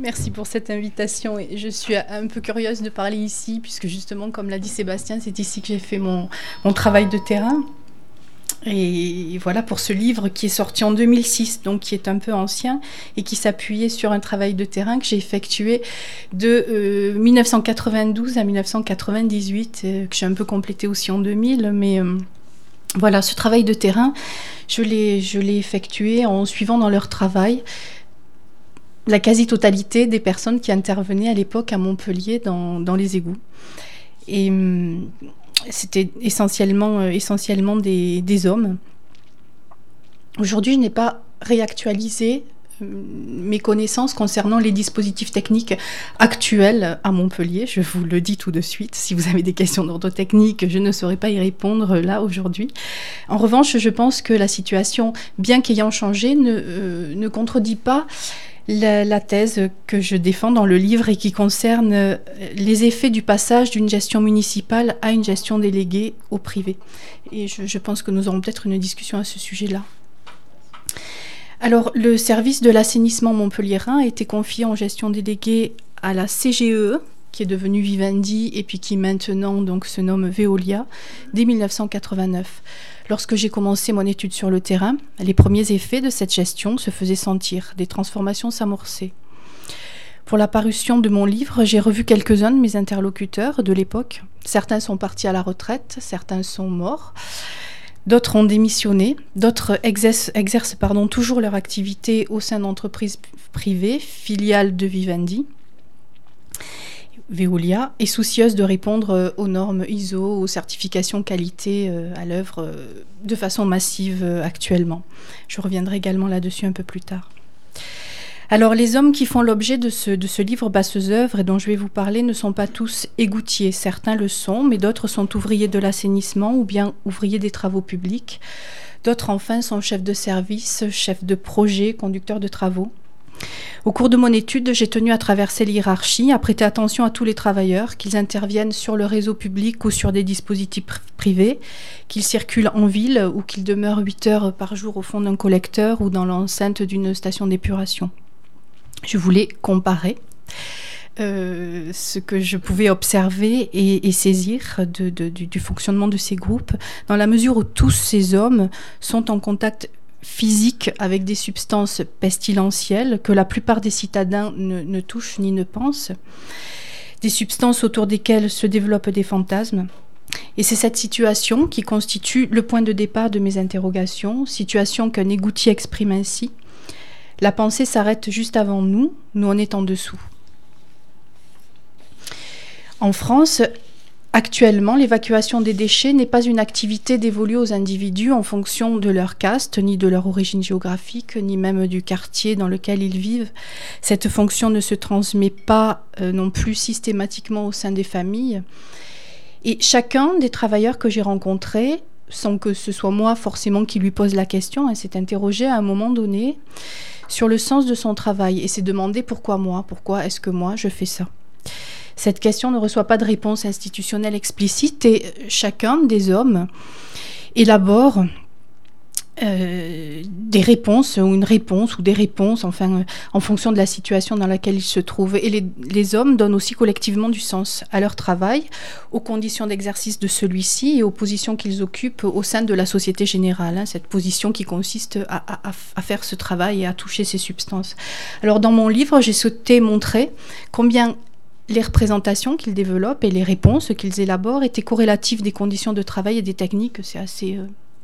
Merci pour cette invitation. Et je suis un peu curieuse de parler ici, puisque justement, comme l'a dit Sébastien, c'est ici que j'ai fait mon travail de terrain. Et voilà pour ce livre qui est sorti en 2006, donc qui est un peu ancien et qui s'appuyait sur un travail de terrain que j'ai effectué de 1992 à 1998, que j'ai un peu complété aussi en 2000. Mais voilà, ce travail de terrain, je l'ai effectué en suivant dans leur travail la quasi-totalité des personnes qui intervenaient à l'époque à Montpellier dans les égouts. Et c'était essentiellement des hommes. Aujourd'hui, je n'ai pas réactualisé mes connaissances concernant les dispositifs techniques actuels à Montpellier. Je vous le dis tout de suite. Si vous avez des questions d'ordre technique, je ne saurais pas y répondre là aujourd'hui. En revanche, je pense que la situation, bien qu'ayant changé, ne contredit pas la thèse que je défends dans le livre et qui concerne les effets du passage d'une gestion municipale à une gestion déléguée au privé. Et je pense que nous aurons peut-être une discussion à ce sujet-là. Alors, le service de l'assainissement montpelliérain a été confié en gestion déléguée à la CGE, qui est devenue Vivendi et puis qui maintenant donc, se nomme Veolia, dès 1989. Lorsque j'ai commencé mon étude sur le terrain, les premiers effets de cette gestion se faisaient sentir, des transformations s'amorçaient. Pour la parution de mon livre, j'ai revu quelques-uns de mes interlocuteurs de l'époque. Certains sont partis à la retraite, certains sont morts, d'autres ont démissionné, d'autres exercent toujours leur activité au sein d'entreprises privées, filiales de Vivendi. Veolia est soucieuse de répondre aux normes ISO, aux certifications qualité à l'œuvre de façon massive actuellement. Je reviendrai également là-dessus un peu plus tard. Alors, les hommes qui font l'objet de ce livre Basses œuvres et dont je vais vous parler ne sont pas tous égoutiers. Certains le sont, mais d'autres sont ouvriers de l'assainissement ou bien ouvriers des travaux publics. D'autres, enfin, sont chefs de service, chefs de projet, conducteurs de travaux. Au cours de mon étude, j'ai tenu à traverser l'hiérarchie, à prêter attention à tous les travailleurs, qu'ils interviennent sur le réseau public ou sur des dispositifs privés, qu'ils circulent en ville ou qu'ils demeurent 8 heures par jour au fond d'un collecteur ou dans l'enceinte d'une station d'épuration. Je voulais comparer ce que je pouvais observer et saisir du fonctionnement de ces groupes, dans la mesure où tous ces hommes sont en contact physique avec des substances pestilentielles que la plupart des citadins ne touchent ni ne pensent, des substances autour desquelles se développent des fantasmes. Et c'est cette situation qui constitue le point de départ de mes interrogations, situation qu'un égoutier exprime ainsi. La pensée s'arrête juste avant nous on est en dessous. En France, actuellement, l'évacuation des déchets n'est pas une activité dévolue aux individus en fonction de leur caste, ni de leur origine géographique, ni même du quartier dans lequel ils vivent. Cette fonction ne se transmet pas non plus systématiquement au sein des familles. Et chacun des travailleurs que j'ai rencontrés, sans que ce soit moi forcément qui lui pose la question, s'est interrogé à un moment donné sur le sens de son travail et s'est demandé pourquoi moi, pourquoi est-ce que moi je fais ça. Cette question ne reçoit pas de réponse institutionnelle explicite et chacun des hommes élabore des réponses ou une réponse ou des réponses, enfin, en fonction de la situation dans laquelle ils se trouvent. Et les hommes donnent aussi collectivement du sens à leur travail, aux conditions d'exercice de celui-ci et aux positions qu'ils occupent au sein de la société générale, cette position qui consiste à faire ce travail et à toucher ces substances. Alors, dans mon livre, j'ai souhaité montrer combien les représentations qu'ils développent et les réponses qu'ils élaborent étaient corrélatives des conditions de travail et des techniques. C'est assez...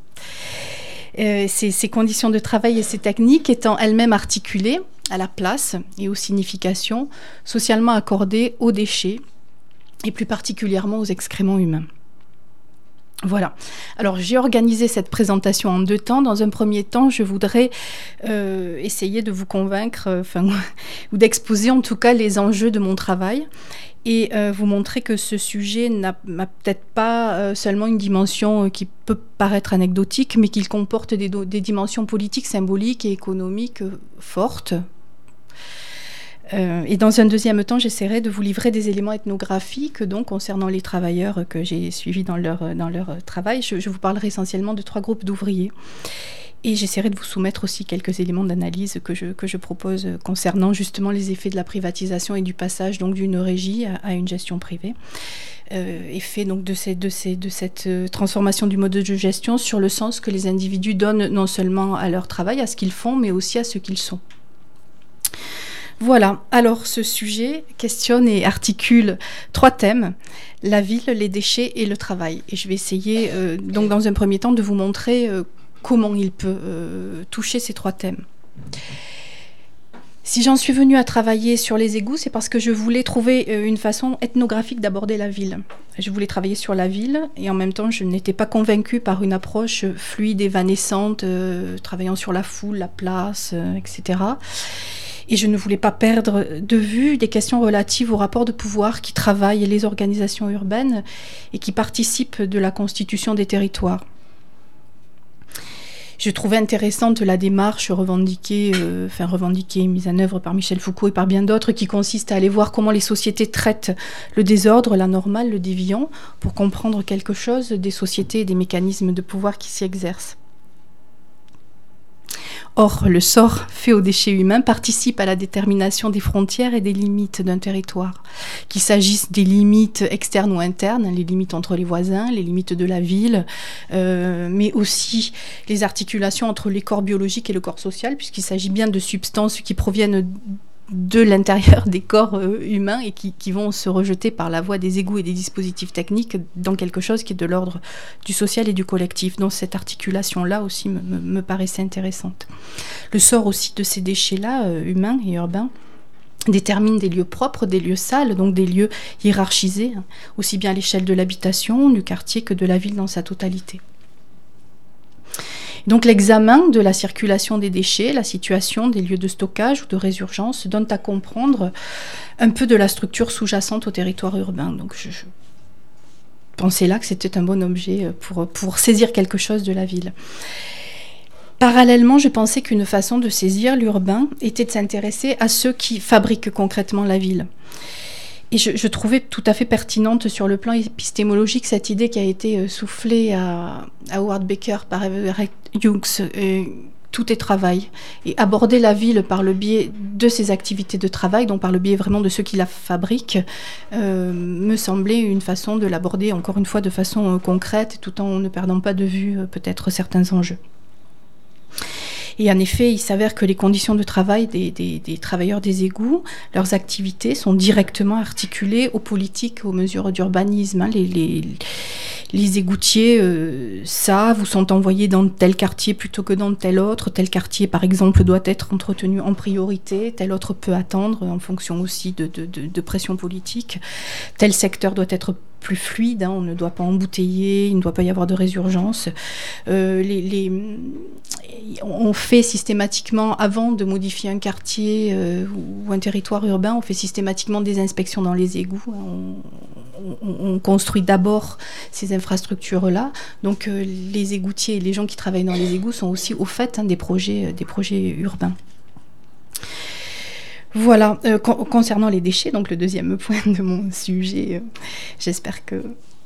Ces conditions de travail et ces techniques étant elles-mêmes articulées à la place et aux significations socialement accordées aux déchets et plus particulièrement aux excréments humains. Voilà. Alors, j'ai organisé cette présentation en 2 temps. Dans un premier temps, je voudrais essayer de vous convaincre, ou d'exposer en tout cas les enjeux de mon travail et vous montrer que ce sujet n'a peut-être pas seulement une dimension qui peut paraître anecdotique, mais qu'il comporte des dimensions politiques, symboliques et économiques fortes. Et dans un deuxième temps, j'essaierai de vous livrer des éléments ethnographiques donc, concernant les travailleurs que j'ai suivis dans leur travail. Je vous parlerai essentiellement de 3 groupes d'ouvriers. Et j'essaierai de vous soumettre aussi quelques éléments d'analyse que je propose concernant justement les effets de la privatisation et du passage donc d'une régie à une gestion privée. Effet donc de cette transformation du mode de gestion sur le sens que les individus donnent non seulement à leur travail, à ce qu'ils font, mais aussi à ce qu'ils sont. Voilà, alors ce sujet questionne et articule 3 thèmes, la ville, les déchets et le travail. Et je vais essayer donc dans un premier temps de vous montrer comment il peut toucher ces 3 thèmes. Si j'en suis venue à travailler sur les égouts, c'est parce que je voulais trouver une façon ethnographique d'aborder la ville. Je voulais travailler sur la ville et en même temps, je n'étais pas convaincue par une approche fluide, évanescente, travaillant sur la foule, la place, etc. Et je ne voulais pas perdre de vue des questions relatives au rapport de pouvoir qui travaillent les organisations urbaines et qui participent de la constitution des territoires. Je trouvais intéressante la démarche revendiquée, mise en œuvre par Michel Foucault et par bien d'autres, qui consiste à aller voir comment les sociétés traitent le désordre, l'anormal, le déviant, pour comprendre quelque chose des sociétés et des mécanismes de pouvoir qui s'y exercent. Or, le sort fait aux déchets humains participe à la détermination des frontières et des limites d'un territoire. Qu'il s'agisse des limites externes ou internes, les limites entre les voisins, les limites de la ville, mais aussi les articulations entre les corps biologiques et le corps social, puisqu'il s'agit bien de substances qui proviennent de l'intérieur des corps humains et qui vont se rejeter par la voie des égouts et des dispositifs techniques dans quelque chose qui est de l'ordre du social et du collectif. Donc cette articulation-là aussi me paraissait intéressante. Le sort aussi de ces déchets-là, humains et urbains, détermine des lieux propres, des lieux sales, donc des lieux hiérarchisés, aussi bien à l'échelle de l'habitation, du quartier que de la ville dans sa totalité. Donc l'examen de la circulation des déchets, la situation des lieux de stockage ou de résurgence donne à comprendre un peu de la structure sous-jacente au territoire urbain. Donc je pensais là que c'était un bon objet pour saisir quelque chose de la ville. Parallèlement, je pensais qu'une façon de saisir l'urbain était de s'intéresser à ceux qui fabriquent concrètement la ville. Et je trouvais tout à fait pertinente sur le plan épistémologique cette idée qui a été soufflée à Howard Baker par Everett Hughes, tout est travail. Et aborder la ville par le biais de ses activités de travail, donc par le biais vraiment de ceux qui la fabriquent, me semblait une façon de l'aborder, encore une fois, de façon concrète, tout en ne perdant pas de vue peut-être certains enjeux. Et en effet, il s'avère que les conditions de travail des travailleurs des égouts, leurs activités sont directement articulées aux politiques, aux mesures d'urbanisme. Les égoutiers savent ou sont envoyés dans tel quartier plutôt que dans tel autre. Tel quartier, par exemple, doit être entretenu en priorité. Tel autre peut attendre en fonction aussi de pression politique. Tel secteur doit être plus fluide, on ne doit pas embouteiller, il ne doit pas y avoir de résurgence. On fait systématiquement, avant de modifier un quartier ou un territoire urbain, on fait systématiquement des inspections dans les égouts. On construit d'abord ces infrastructures-là. Donc les égoutiers et les gens qui travaillent dans les égouts sont aussi au fait des projets urbains. Voilà, concernant les déchets, donc le deuxième point de mon sujet, j'espère que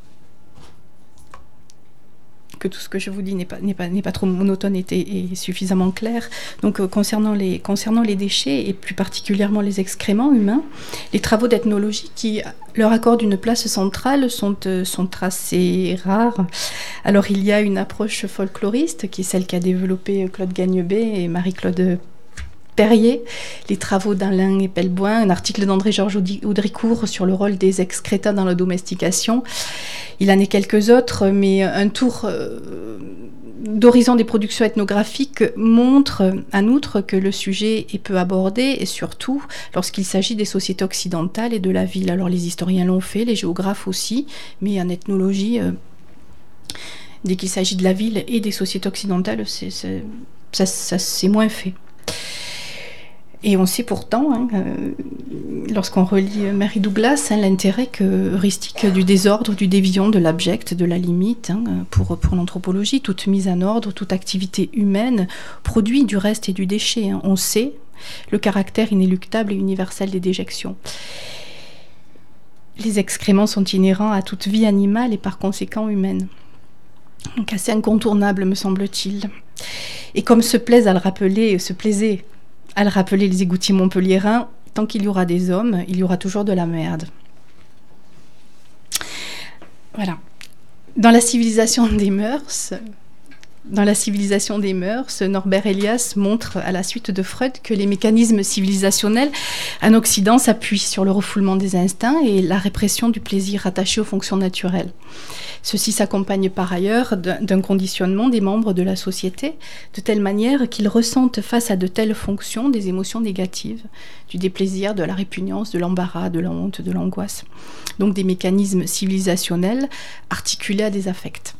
tout ce que je vous dis n'est pas trop monotone et suffisamment clair. Donc concernant les déchets et plus particulièrement les excréments humains, les travaux d'ethnologie qui leur accordent une place centrale sont assez rares. Alors il y a une approche folkloriste qui est celle qu'a développée Claude Gagnebet et Marie-Claude Perrier, les travaux d'Alain et Pelboin, un article d'André-Georges Audricourt sur le rôle des excréta dans la domestication. Il en est quelques autres, mais un tour d'horizon des productions ethnographiques montre en outre que le sujet est peu abordé, et surtout lorsqu'il s'agit des sociétés occidentales et de la ville. Alors les historiens l'ont fait, les géographes aussi, mais en ethnologie, dès qu'il s'agit de la ville et des sociétés occidentales, c'est moins fait. Et on sait pourtant, lorsqu'on relit Mary Douglas, l'intérêt heuristique du désordre, du déviant, de l'abject, de la limite, pour l'anthropologie. Toute mise en ordre, toute activité humaine produit du reste et du déchet. On sait le caractère inéluctable et universel des déjections. Les excréments sont inhérents à toute vie animale et par conséquent humaine. Donc assez incontournable, me semble-t-il. Et comme se plaisaient à le rappeler les égoutiers montpelliérains, tant qu'il y aura des hommes, il y aura toujours de la merde. Voilà. Dans la civilisation des mœurs, Norbert Elias montre, à la suite de Freud, que les mécanismes civilisationnels en Occident s'appuient sur le refoulement des instincts et la répression du plaisir attaché aux fonctions naturelles. Ceci s'accompagne par ailleurs d'un conditionnement des membres de la société, de telle manière qu'ils ressentent face à de telles fonctions des émotions négatives, du déplaisir, de la répugnance, de l'embarras, de la honte, de l'angoisse. Donc des mécanismes civilisationnels articulés à des affects.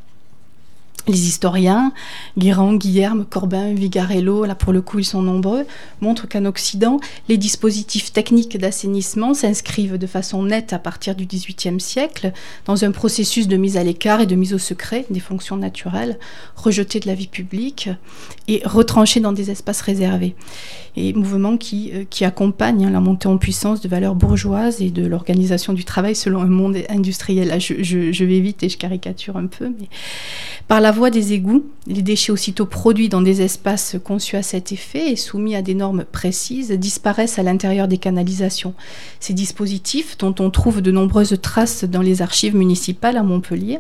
Les historiens, Guérand, Guillerme, Corbin, Vigarello, là pour le coup ils sont nombreux, montrent qu'en Occident, les dispositifs techniques d'assainissement s'inscrivent de façon nette à partir du XVIIIe siècle dans un processus de mise à l'écart et de mise au secret des fonctions naturelles, rejetées de la vie publique et retranchées dans des espaces réservés. Et mouvement qui accompagne la montée en puissance de valeurs bourgeoises et de l'organisation du travail selon un monde industriel. Là, je vais vite et je caricature un peu, mais par la voie des égouts, les déchets aussitôt produits dans des espaces conçus à cet effet et soumis à des normes précises disparaissent à l'intérieur des canalisations. Ces dispositifs, dont on trouve de nombreuses traces dans les archives municipales à Montpellier,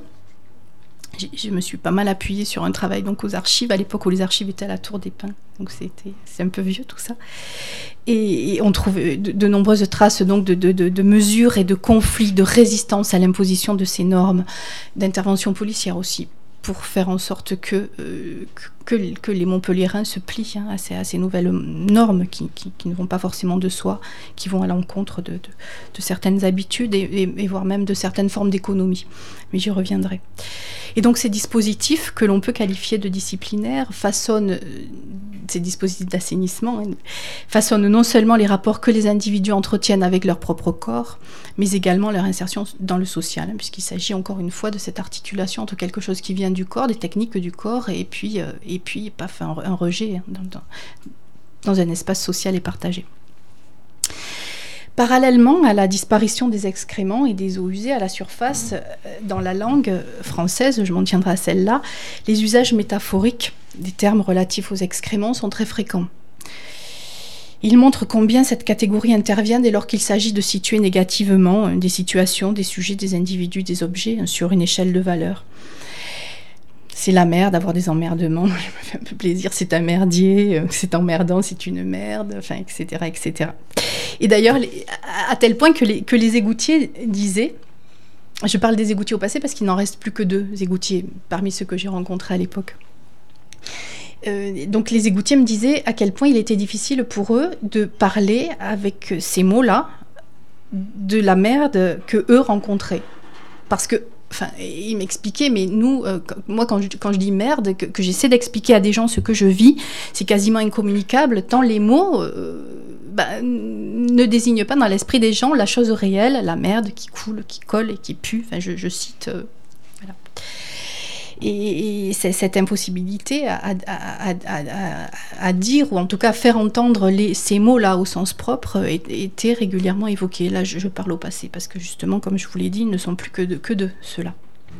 je me suis pas mal appuyée sur un travail donc aux archives, à l'époque où les archives étaient à la Tour des Pins, donc c'est un peu vieux tout ça. Et on trouve de nombreuses traces donc de mesures et de conflits, de résistance à l'imposition de ces normes, d'intervention policière aussi, pour faire en sorte que les Montpelliérains se plient à ces nouvelles normes qui ne vont pas forcément de soi, qui vont à l'encontre de certaines habitudes et voire même de certaines formes d'économie. Mais j'y reviendrai. Et donc ces dispositifs que l'on peut qualifier de disciplinaires ces dispositifs d'assainissement façonnent non seulement les rapports que les individus entretiennent avec leur propre corps, mais également leur insertion dans le social, puisqu'il s'agit encore une fois de cette articulation entre quelque chose qui vient du corps, des techniques du corps, et puis paf, un rejet dans un espace social et partagé. Parallèlement à la disparition des excréments et des eaux usées à la surface, dans la langue française, je m'en tiendrai à celle-là, les usages métaphoriques des termes relatifs aux excréments sont très fréquents. Ils montrent combien cette catégorie intervient dès lors qu'il s'agit de situer négativement des situations, des sujets, des individus, des objets sur une échelle de valeur. C'est la merde, avoir des emmerdements, je me fais un peu plaisir, c'est un merdier, c'est emmerdant, c'est une merde, enfin, etc., etc. Et d'ailleurs, à tel point que les égoutiers disaient, je parle des égoutiers au passé parce qu'il n'en reste plus que 2 égoutiers parmi ceux que j'ai rencontrés à l'époque. Donc les égoutiers me disaient à quel point il était difficile pour eux de parler avec ces mots-là de la merde que eux rencontraient. Parce que, il m'expliquait, mais nous, moi quand je dis merde, que j'essaie d'expliquer à des gens ce que je vis, c'est quasiment incommunicable, tant les mots ne désignent pas dans l'esprit des gens la chose réelle, la merde qui coule, qui colle et qui pue. Enfin, je cite... voilà. Et cette impossibilité à dire, ou en tout cas faire entendre ces mots-là au sens propre, était régulièrement évoquée. Là, je parle au passé, parce que justement, comme je vous l'ai dit, ils ne sont plus que deux, ceux-là.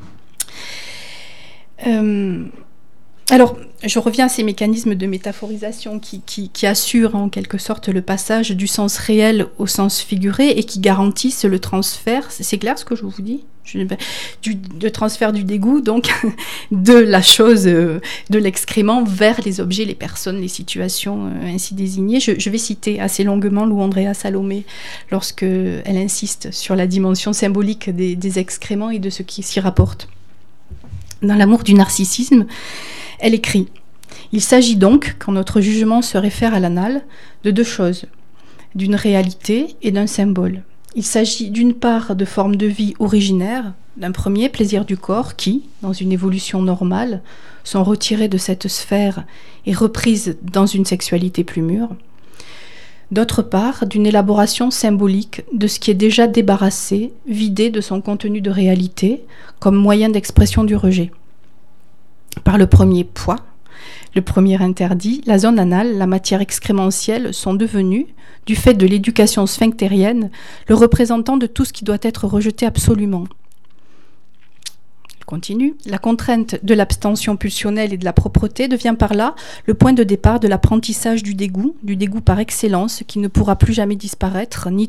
Alors, je reviens à ces mécanismes de métaphorisation qui assurent en quelque sorte le passage du sens réel au sens figuré et qui garantissent le transfert, c'est clair ce que je vous dis ? Le transfert du dégoût, donc, de la chose, de l'excrément vers les objets, les personnes, les situations ainsi désignées. Je vais citer assez longuement Lou Andrea Salomé lorsqu'elle insiste sur la dimension symbolique des excréments et de ce qui s'y rapporte. Dans L'amour du narcissisme, elle écrit « Il s'agit donc, quand notre jugement se réfère à l'anal, de 2 choses, d'une réalité et d'un symbole. Il s'agit d'une part de formes de vie originaires, d'un premier plaisir du corps qui, dans une évolution normale, sont retirées de cette sphère et reprises dans une sexualité plus mûre. D'autre part, d'une élaboration symbolique de ce qui est déjà débarrassé, vidé de son contenu de réalité, comme moyen d'expression du rejet. Par le premier poids, le premier interdit, la zone anale, la matière excrémentielle sont devenues, du fait de l'éducation sphinctérienne, le représentant de tout ce qui doit être rejeté absolument. Je continue. La contrainte de l'abstention pulsionnelle et de la propreté devient par là le point de départ de l'apprentissage du dégoût par excellence, qui ne pourra plus jamais disparaître, ni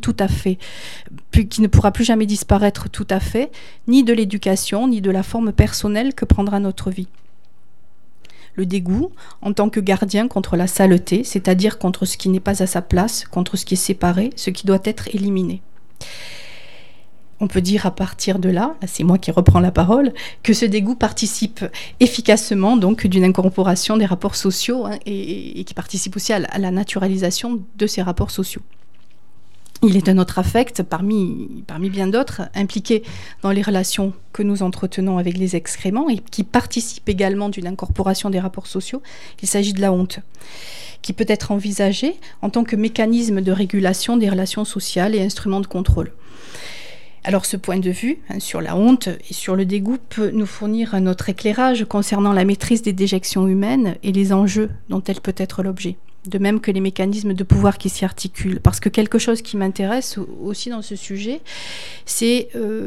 de l'éducation, ni de la forme personnelle que prendra notre vie. Le dégoût, en tant que gardien contre la saleté, c'est-à-dire contre ce qui n'est pas à sa place, contre ce qui est séparé, ce qui doit être éliminé. On peut dire à partir de là c'est moi qui reprends la parole, que ce dégoût participe efficacement donc d'une incorporation des rapports sociaux et qui participe aussi à la naturalisation de ces rapports sociaux. Il est un autre affect, parmi bien d'autres, impliqué dans les relations que nous entretenons avec les excréments et qui participe également d'une incorporation des rapports sociaux. Il s'agit de la honte, qui peut être envisagée en tant que mécanisme de régulation des relations sociales et instrument de contrôle. Alors ce point de vue sur la honte et sur le dégoût peut nous fournir un autre éclairage concernant la maîtrise des déjections humaines et les enjeux dont elle peut être l'objet. De même que les mécanismes de pouvoir qui s'y articulent. Parce que quelque chose qui m'intéresse aussi dans ce sujet, c'est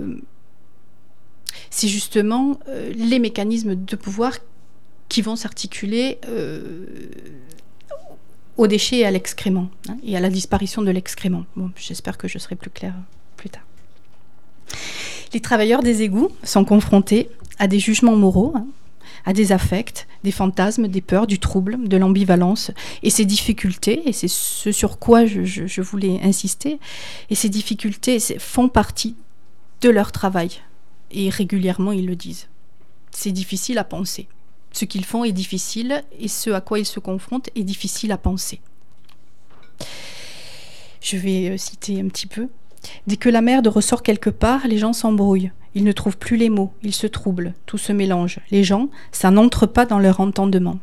justement les mécanismes de pouvoir qui vont s'articuler aux déchets et à l'excrément, et à la disparition de l'excrément. Bon, j'espère que je serai plus claire plus tard. Les travailleurs des égouts sont confrontés à des jugements moraux, à des affects, des fantasmes, des peurs, du trouble, de l'ambivalence. Et ces difficultés, et c'est ce sur quoi je voulais insister, et ces difficultés font partie de leur travail. Et régulièrement, ils le disent. C'est difficile à penser. Ce qu'ils font est difficile, et ce à quoi ils se confrontent est difficile à penser. Je vais citer un petit peu. Dès que la merde ressort quelque part, les gens s'embrouillent. Ils ne trouvent plus les mots, ils se troublent, tout se mélange. Les gens, ça n'entre pas dans leur entendement.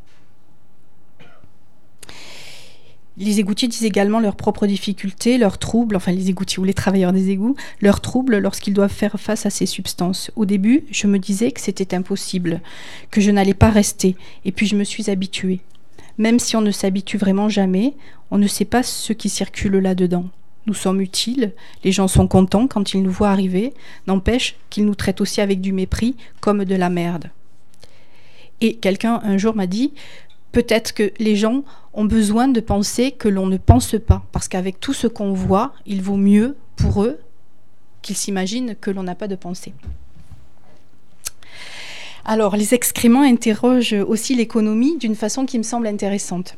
Les égoutiers disent également leurs propres difficultés, leurs troubles, enfin les égoutiers ou les travailleurs des égouts, leurs troubles lorsqu'ils doivent faire face à ces substances. Au début, je me disais que c'était impossible, que je n'allais pas rester, et puis je me suis habituée. Même si on ne s'habitue vraiment jamais, on ne sait pas ce qui circule là-dedans. Nous sommes utiles, les gens sont contents quand ils nous voient arriver, n'empêche qu'ils nous traitent aussi avec du mépris, comme de la merde. Et quelqu'un un jour m'a dit, peut-être que les gens ont besoin de penser que l'on ne pense pas, parce qu'avec tout ce qu'on voit, il vaut mieux pour eux qu'ils s'imaginent que l'on n'a pas de pensée. Alors, les excréments interrogent aussi l'économie d'une façon qui me semble intéressante.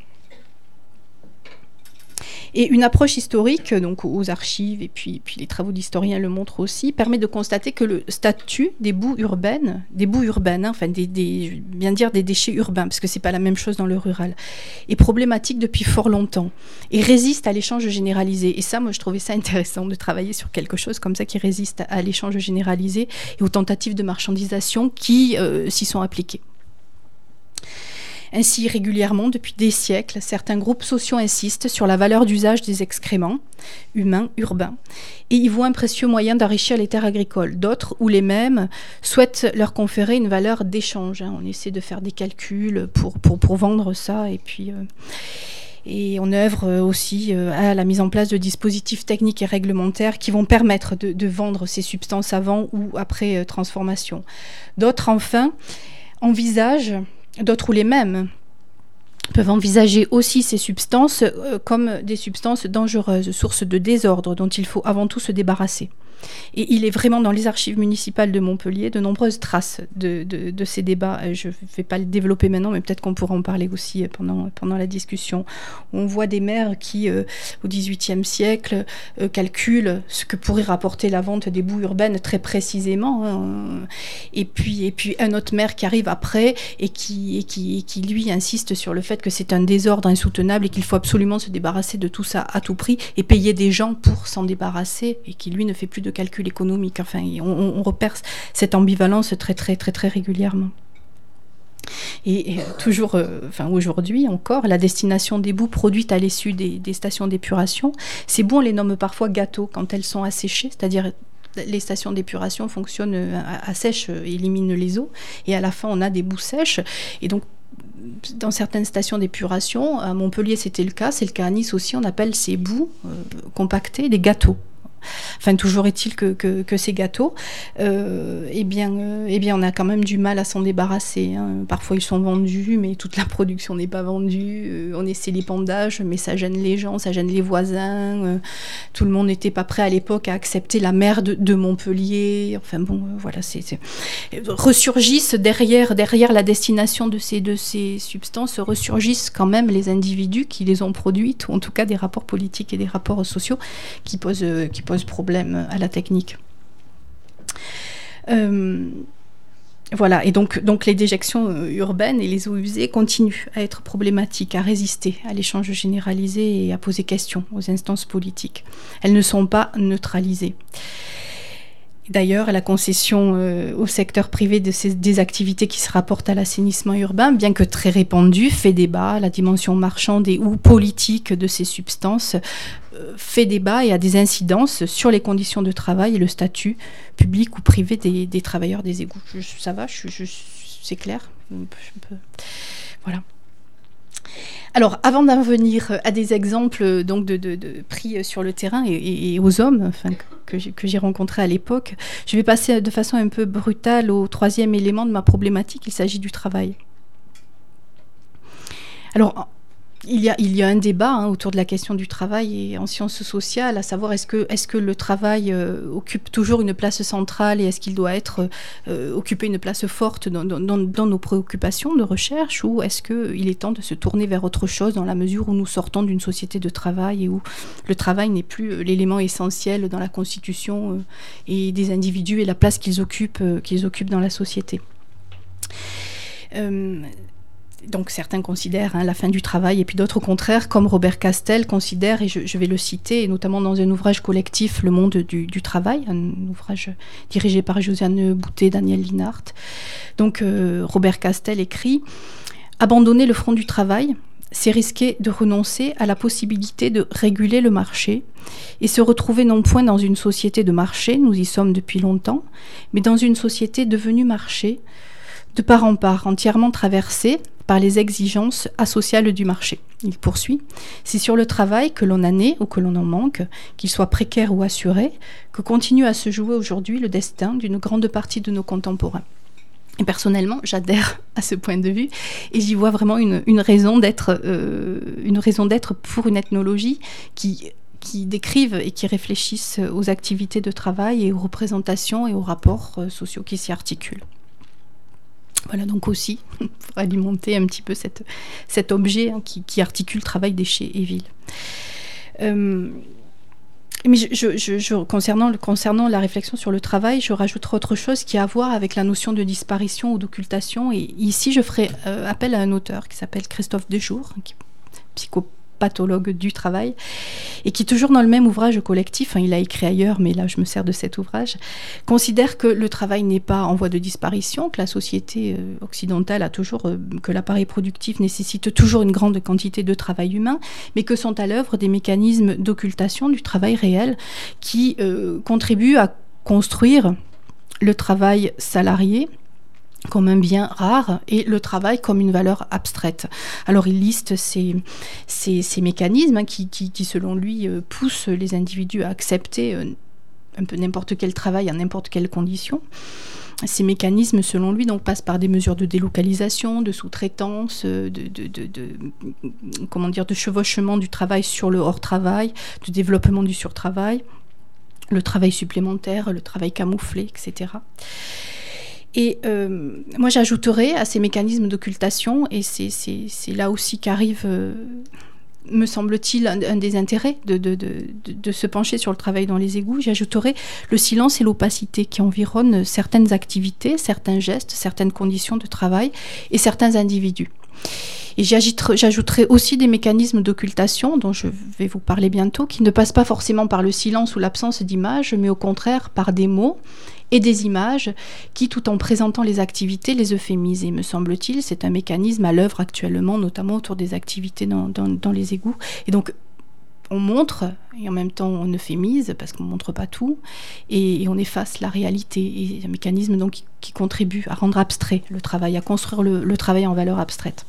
Et une approche historique, donc aux archives, et puis les travaux d'historiens le montrent aussi, permet de constater que le statut des boues urbaines, enfin des déchets urbains, parce que c'est pas la même chose dans le rural, est problématique depuis fort longtemps et résiste à l'échange généralisé. Et ça, moi, je trouvais ça intéressant de travailler sur quelque chose comme ça qui résiste à l'échange généralisé et aux tentatives de marchandisation qui s'y sont appliquées. Ainsi, régulièrement, depuis des siècles, certains groupes sociaux insistent sur la valeur d'usage des excréments humains, urbains, et y voient un précieux moyen d'enrichir les terres agricoles. D'autres, ou les mêmes, souhaitent leur conférer une valeur d'échange. On essaie de faire des calculs pour vendre ça, et on œuvre aussi à la mise en place de dispositifs techniques et réglementaires qui vont permettre de vendre ces substances avant ou après transformation. D'autres, enfin, d'autres ou les mêmes peuvent envisager aussi ces substances comme des substances dangereuses, sources de désordre dont il faut avant tout se débarrasser. Et il est vraiment dans les archives municipales de Montpellier de nombreuses traces de ces débats. Je ne vais pas le développer maintenant, mais peut-être qu'on pourra en parler aussi pendant la discussion. On voit des maires qui, au XVIIIe siècle, calculent ce que pourrait rapporter la vente des boues urbaines très précisément. Et puis un autre maire qui arrive après et qui lui insiste sur le fait que c'est un désordre insoutenable et qu'il faut absolument se débarrasser de tout ça à tout prix et payer des gens pour s'en débarrasser, et qui lui ne fait plus de calcul économique. Enfin, on repère cette ambivalence très très très très régulièrement. Et toujours, aujourd'hui encore, la destination des boues produites à l'issue des stations d'épuration, ces boues, on les nomme parfois gâteaux quand elles sont asséchées, c'est-à-dire les stations d'épuration fonctionnent à sèche, éliminent les eaux, et à la fin on a des boues sèches, et donc dans certaines stations d'épuration, à Montpellier c'était le cas, c'est le cas à Nice aussi, on appelle ces boues compactées des gâteaux. Enfin, toujours est-il que ces gâteaux, eh bien, on a quand même du mal à s'en débarrasser. Hein. Parfois, ils sont vendus, mais toute la production n'est pas vendue. On essaie l'épandage, mais ça gêne les gens, ça gêne les voisins. Tout le monde n'était pas prêt à l'époque à accepter la mer de Montpellier. Enfin bon, voilà, ressurgissent derrière la destination de ces substances, ressurgissent quand même les individus qui les ont produites, ou en tout cas des rapports politiques et des rapports sociaux qui posent problème à la technique. Voilà, et donc les déjections urbaines et les eaux usées continuent à être problématiques, à résister à l'échange généralisé et à poser question aux instances politiques. Elles ne sont pas neutralisées. D'ailleurs, la concession au secteur privé des activités qui se rapportent à l'assainissement urbain, bien que très répandue, fait débat. La dimension marchande et ou politique de ces substances fait débat et a des incidences sur les conditions de travail et le statut public ou privé des travailleurs des égouts. Ça va, c'est clair. Voilà. Alors, avant d'en venir à des exemples donc de pris sur le terrain et aux hommes enfin, que j'ai rencontrés à l'époque, je vais passer de façon un peu brutale au troisième élément de ma problématique, il s'agit du travail. Alors, il y a un débat autour de la question du travail et en sciences sociales, à savoir est-ce que le travail occupe toujours une place centrale et est-ce qu'il doit occuper une place forte dans nos préoccupations de recherche ou est-ce qu'il est temps de se tourner vers autre chose dans la mesure où nous sortons d'une société de travail et où le travail n'est plus l'élément essentiel dans la constitution et des individus et la place qu'ils occupent dans la société. Donc certains considèrent la fin du travail et puis d'autres au contraire, comme Robert Castel considère, et je vais le citer, et notamment dans un ouvrage collectif, Le Monde du Travail, un ouvrage dirigé par Josiane Boutet, Daniel Linhart. Donc Robert Castel écrit « Abandonner le front du travail, c'est risquer de renoncer à la possibilité de réguler le marché et se retrouver non point dans une société de marché, nous y sommes depuis longtemps, mais dans une société devenue marché, de part en part, entièrement traversée par les exigences asociales du marché. » Il poursuit, « C'est sur le travail que l'on en est ou que l'on en manque, qu'il soit précaire ou assuré, que continue à se jouer aujourd'hui le destin d'une grande partie de nos contemporains. » Et personnellement, j'adhère à ce point de vue et j'y vois vraiment une raison d'être pour une ethnologie qui décrivent et qui réfléchissent aux activités de travail et aux représentations et aux rapports sociaux qui s'y articulent. Voilà donc aussi pour alimenter un petit peu cet objet qui articule travail, déchets et ville. Mais concernant la réflexion sur le travail, je rajouterai autre chose qui a à voir avec la notion de disparition ou d'occultation. Et ici, je ferai appel à un auteur qui s'appelle Christophe Dejour, qui est psychopathologue du travail, et qui, toujours dans le même ouvrage collectif, il a écrit ailleurs, mais là je me sers de cet ouvrage, considère que le travail n'est pas en voie de disparition, que la société occidentale a toujours, que l'appareil productif nécessite toujours une grande quantité de travail humain, mais que sont à l'œuvre des mécanismes d'occultation du travail réel qui contribuent à construire le travail salarié comme un bien rare et le travail comme une valeur abstraite. Alors il liste ces mécanismes qui selon lui poussent les individus à accepter un peu n'importe quel travail à n'importe quelle condition. Ces mécanismes, selon lui, donc, passent par des mesures de délocalisation, de sous-traitance, de chevauchement du travail sur le hors-travail, de développement du surtravail, le travail supplémentaire, le travail camouflé, etc. Et moi, j'ajouterais à ces mécanismes d'occultation, et c'est là aussi qu'arrive, me semble-t-il, un des intérêts de se pencher sur le travail dans les égouts, j'ajouterais le silence et l'opacité qui environnent certaines activités, certains gestes, certaines conditions de travail et certains individus. Et j'ajouterai aussi des mécanismes d'occultation, dont je vais vous parler bientôt, qui ne passent pas forcément par le silence ou l'absence d'images, mais au contraire par des mots et des images qui, tout en présentant les activités, les euphémisent. Et me semble-t-il, c'est un mécanisme à l'œuvre actuellement, notamment autour des activités dans les égouts. Et donc, on montre, et en même temps on euphémise, parce qu'on ne montre pas tout, et on efface la réalité. Et un mécanisme donc, qui contribue à rendre abstrait le travail, à construire le travail en valeur abstraite.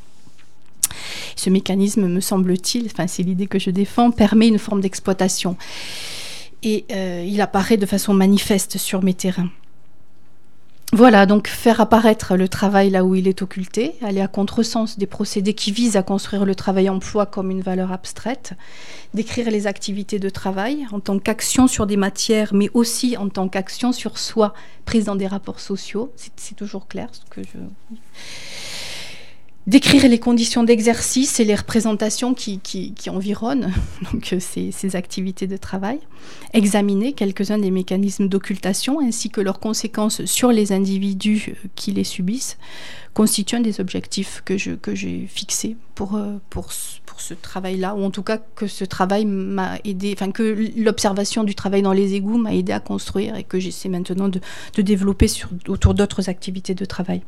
Ce mécanisme, me semble-t-il, c'est l'idée que je défends, permet une forme d'exploitation. et il apparaît de façon manifeste sur mes terrains. Voilà, donc faire apparaître le travail là où il est occulté, aller à contresens des procédés qui visent à construire le travail-emploi comme une valeur abstraite, décrire les activités de travail en tant qu'action sur des matières, mais aussi en tant qu'action sur soi, prise dans des rapports sociaux. C'est toujours clair ce que je... Décrire les conditions d'exercice et les représentations qui environnent donc, ces activités de travail. Examiner quelques-uns des mécanismes d'occultation ainsi que leurs conséquences sur les individus qui les subissent constituent un des objectifs que j'ai fixés pour ce travail-là, ou en tout cas que ce travail m'a aidé, enfin que l'observation du travail dans les égouts m'a aidé à construire et que j'essaie maintenant de développer autour d'autres activités de travail.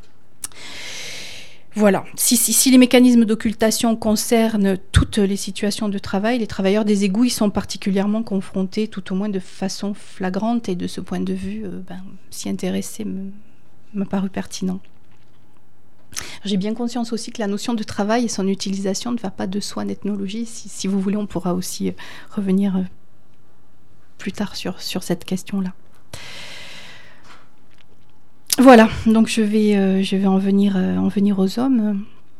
Voilà, si les mécanismes d'occultation concernent toutes les situations de travail, les travailleurs des égouts y sont particulièrement confrontés, tout au moins de façon flagrante, et de ce point de vue, s'y intéresser m'a paru pertinent. J'ai bien conscience aussi que la notion de travail et son utilisation ne va pas de soi en ethnologie. Si vous voulez, on pourra aussi revenir plus tard sur cette question-là. Voilà, donc je vais en venir aux hommes.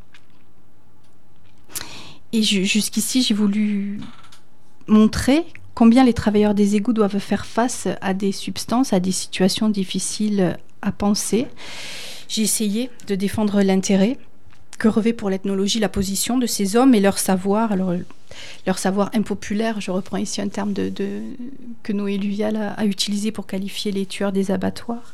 Et jusqu'ici, j'ai voulu montrer combien les travailleurs des égouts doivent faire face à des substances, à des situations difficiles à penser. J'ai essayé de défendre l'intérêt que revêt pour l'ethnologie la position de ces hommes et leur savoir. Alors, leur savoir impopulaire, je reprends ici un terme que Noé Luvial a utilisé pour qualifier les tueurs des abattoirs.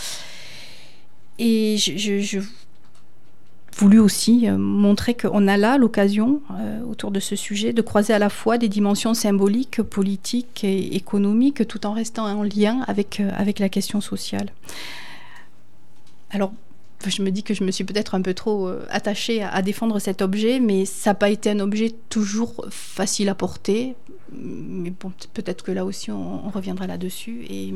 Et je voulu aussi montrer qu'on a là l'occasion, autour de ce sujet, de croiser à la fois des dimensions symboliques, politiques et économiques, tout en restant en lien avec la question sociale. Alors, je me dis que je me suis peut-être un peu trop attachée à défendre cet objet, mais ça n'a pas été un objet toujours facile à porter. Mais bon, peut-être que là aussi, on reviendra là-dessus. Et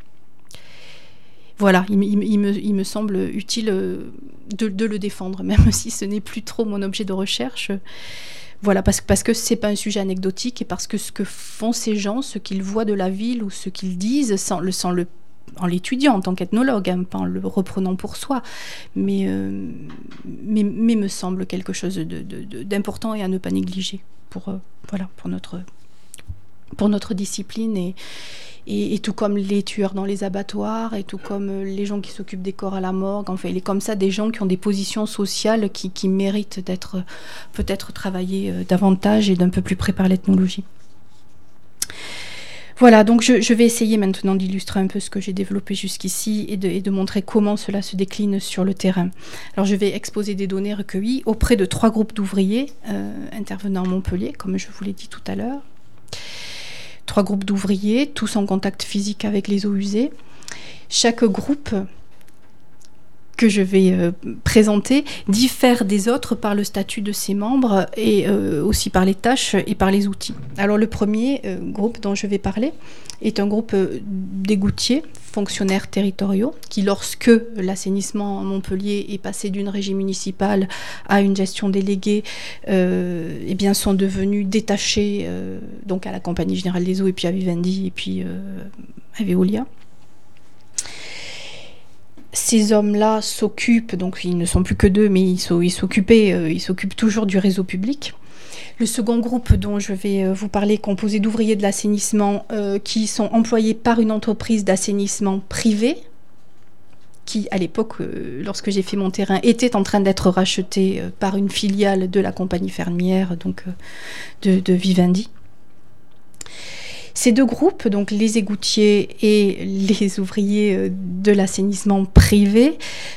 voilà, il me semble utile de le défendre, même si ce n'est plus trop mon objet de recherche. Voilà, parce que ce n'est pas un sujet anecdotique et parce que ce que font ces gens, ce qu'ils voient de la ville ou ce qu'ils disent, en l'étudiant en tant qu'ethnologue, pas en le reprenant pour soi, mais me semble quelque chose d'important et à ne pas négliger pour notre discipline et tout comme les tueurs dans les abattoirs et tout comme les gens qui s'occupent des corps à la morgue. Enfin, il est comme ça des gens qui ont des positions sociales qui méritent d'être peut-être travaillées davantage et d'un peu plus près par l'ethnologie. Voilà, donc je vais essayer maintenant d'illustrer un peu ce que j'ai développé jusqu'ici et de montrer comment cela se décline sur le terrain. Alors je vais exposer des données recueillies auprès de 3 groupes d'ouvriers intervenant à Montpellier, comme je vous l'ai dit tout à l'heure. 3 groupes d'ouvriers, tous en contact physique avec les eaux usées. Chaque groupe que je vais présenter diffère des autres par le statut de ses membres et aussi par les tâches et par les outils. Alors le premier groupe dont je vais parler est un groupe d'égoutiers, fonctionnaires territoriaux, qui lorsque l'assainissement à Montpellier est passé d'une régie municipale à une gestion déléguée, eh bien sont devenus détachés donc à la Compagnie Générale des Eaux et puis à Vivendi et puis à Veolia. Ces hommes-là s'occupent, donc ils ne sont plus que 2, mais ils s'occupent toujours du réseau public. Le second groupe dont je vais vous parler est composé d'ouvriers de l'assainissement qui sont employés par une entreprise d'assainissement privée, qui, à l'époque, lorsque j'ai fait mon terrain, était en train d'être rachetée par une filiale de la compagnie fermière, donc de Vivendi. Ces 2 groupes, donc les égoutiers et les ouvriers de l'assainissement privé,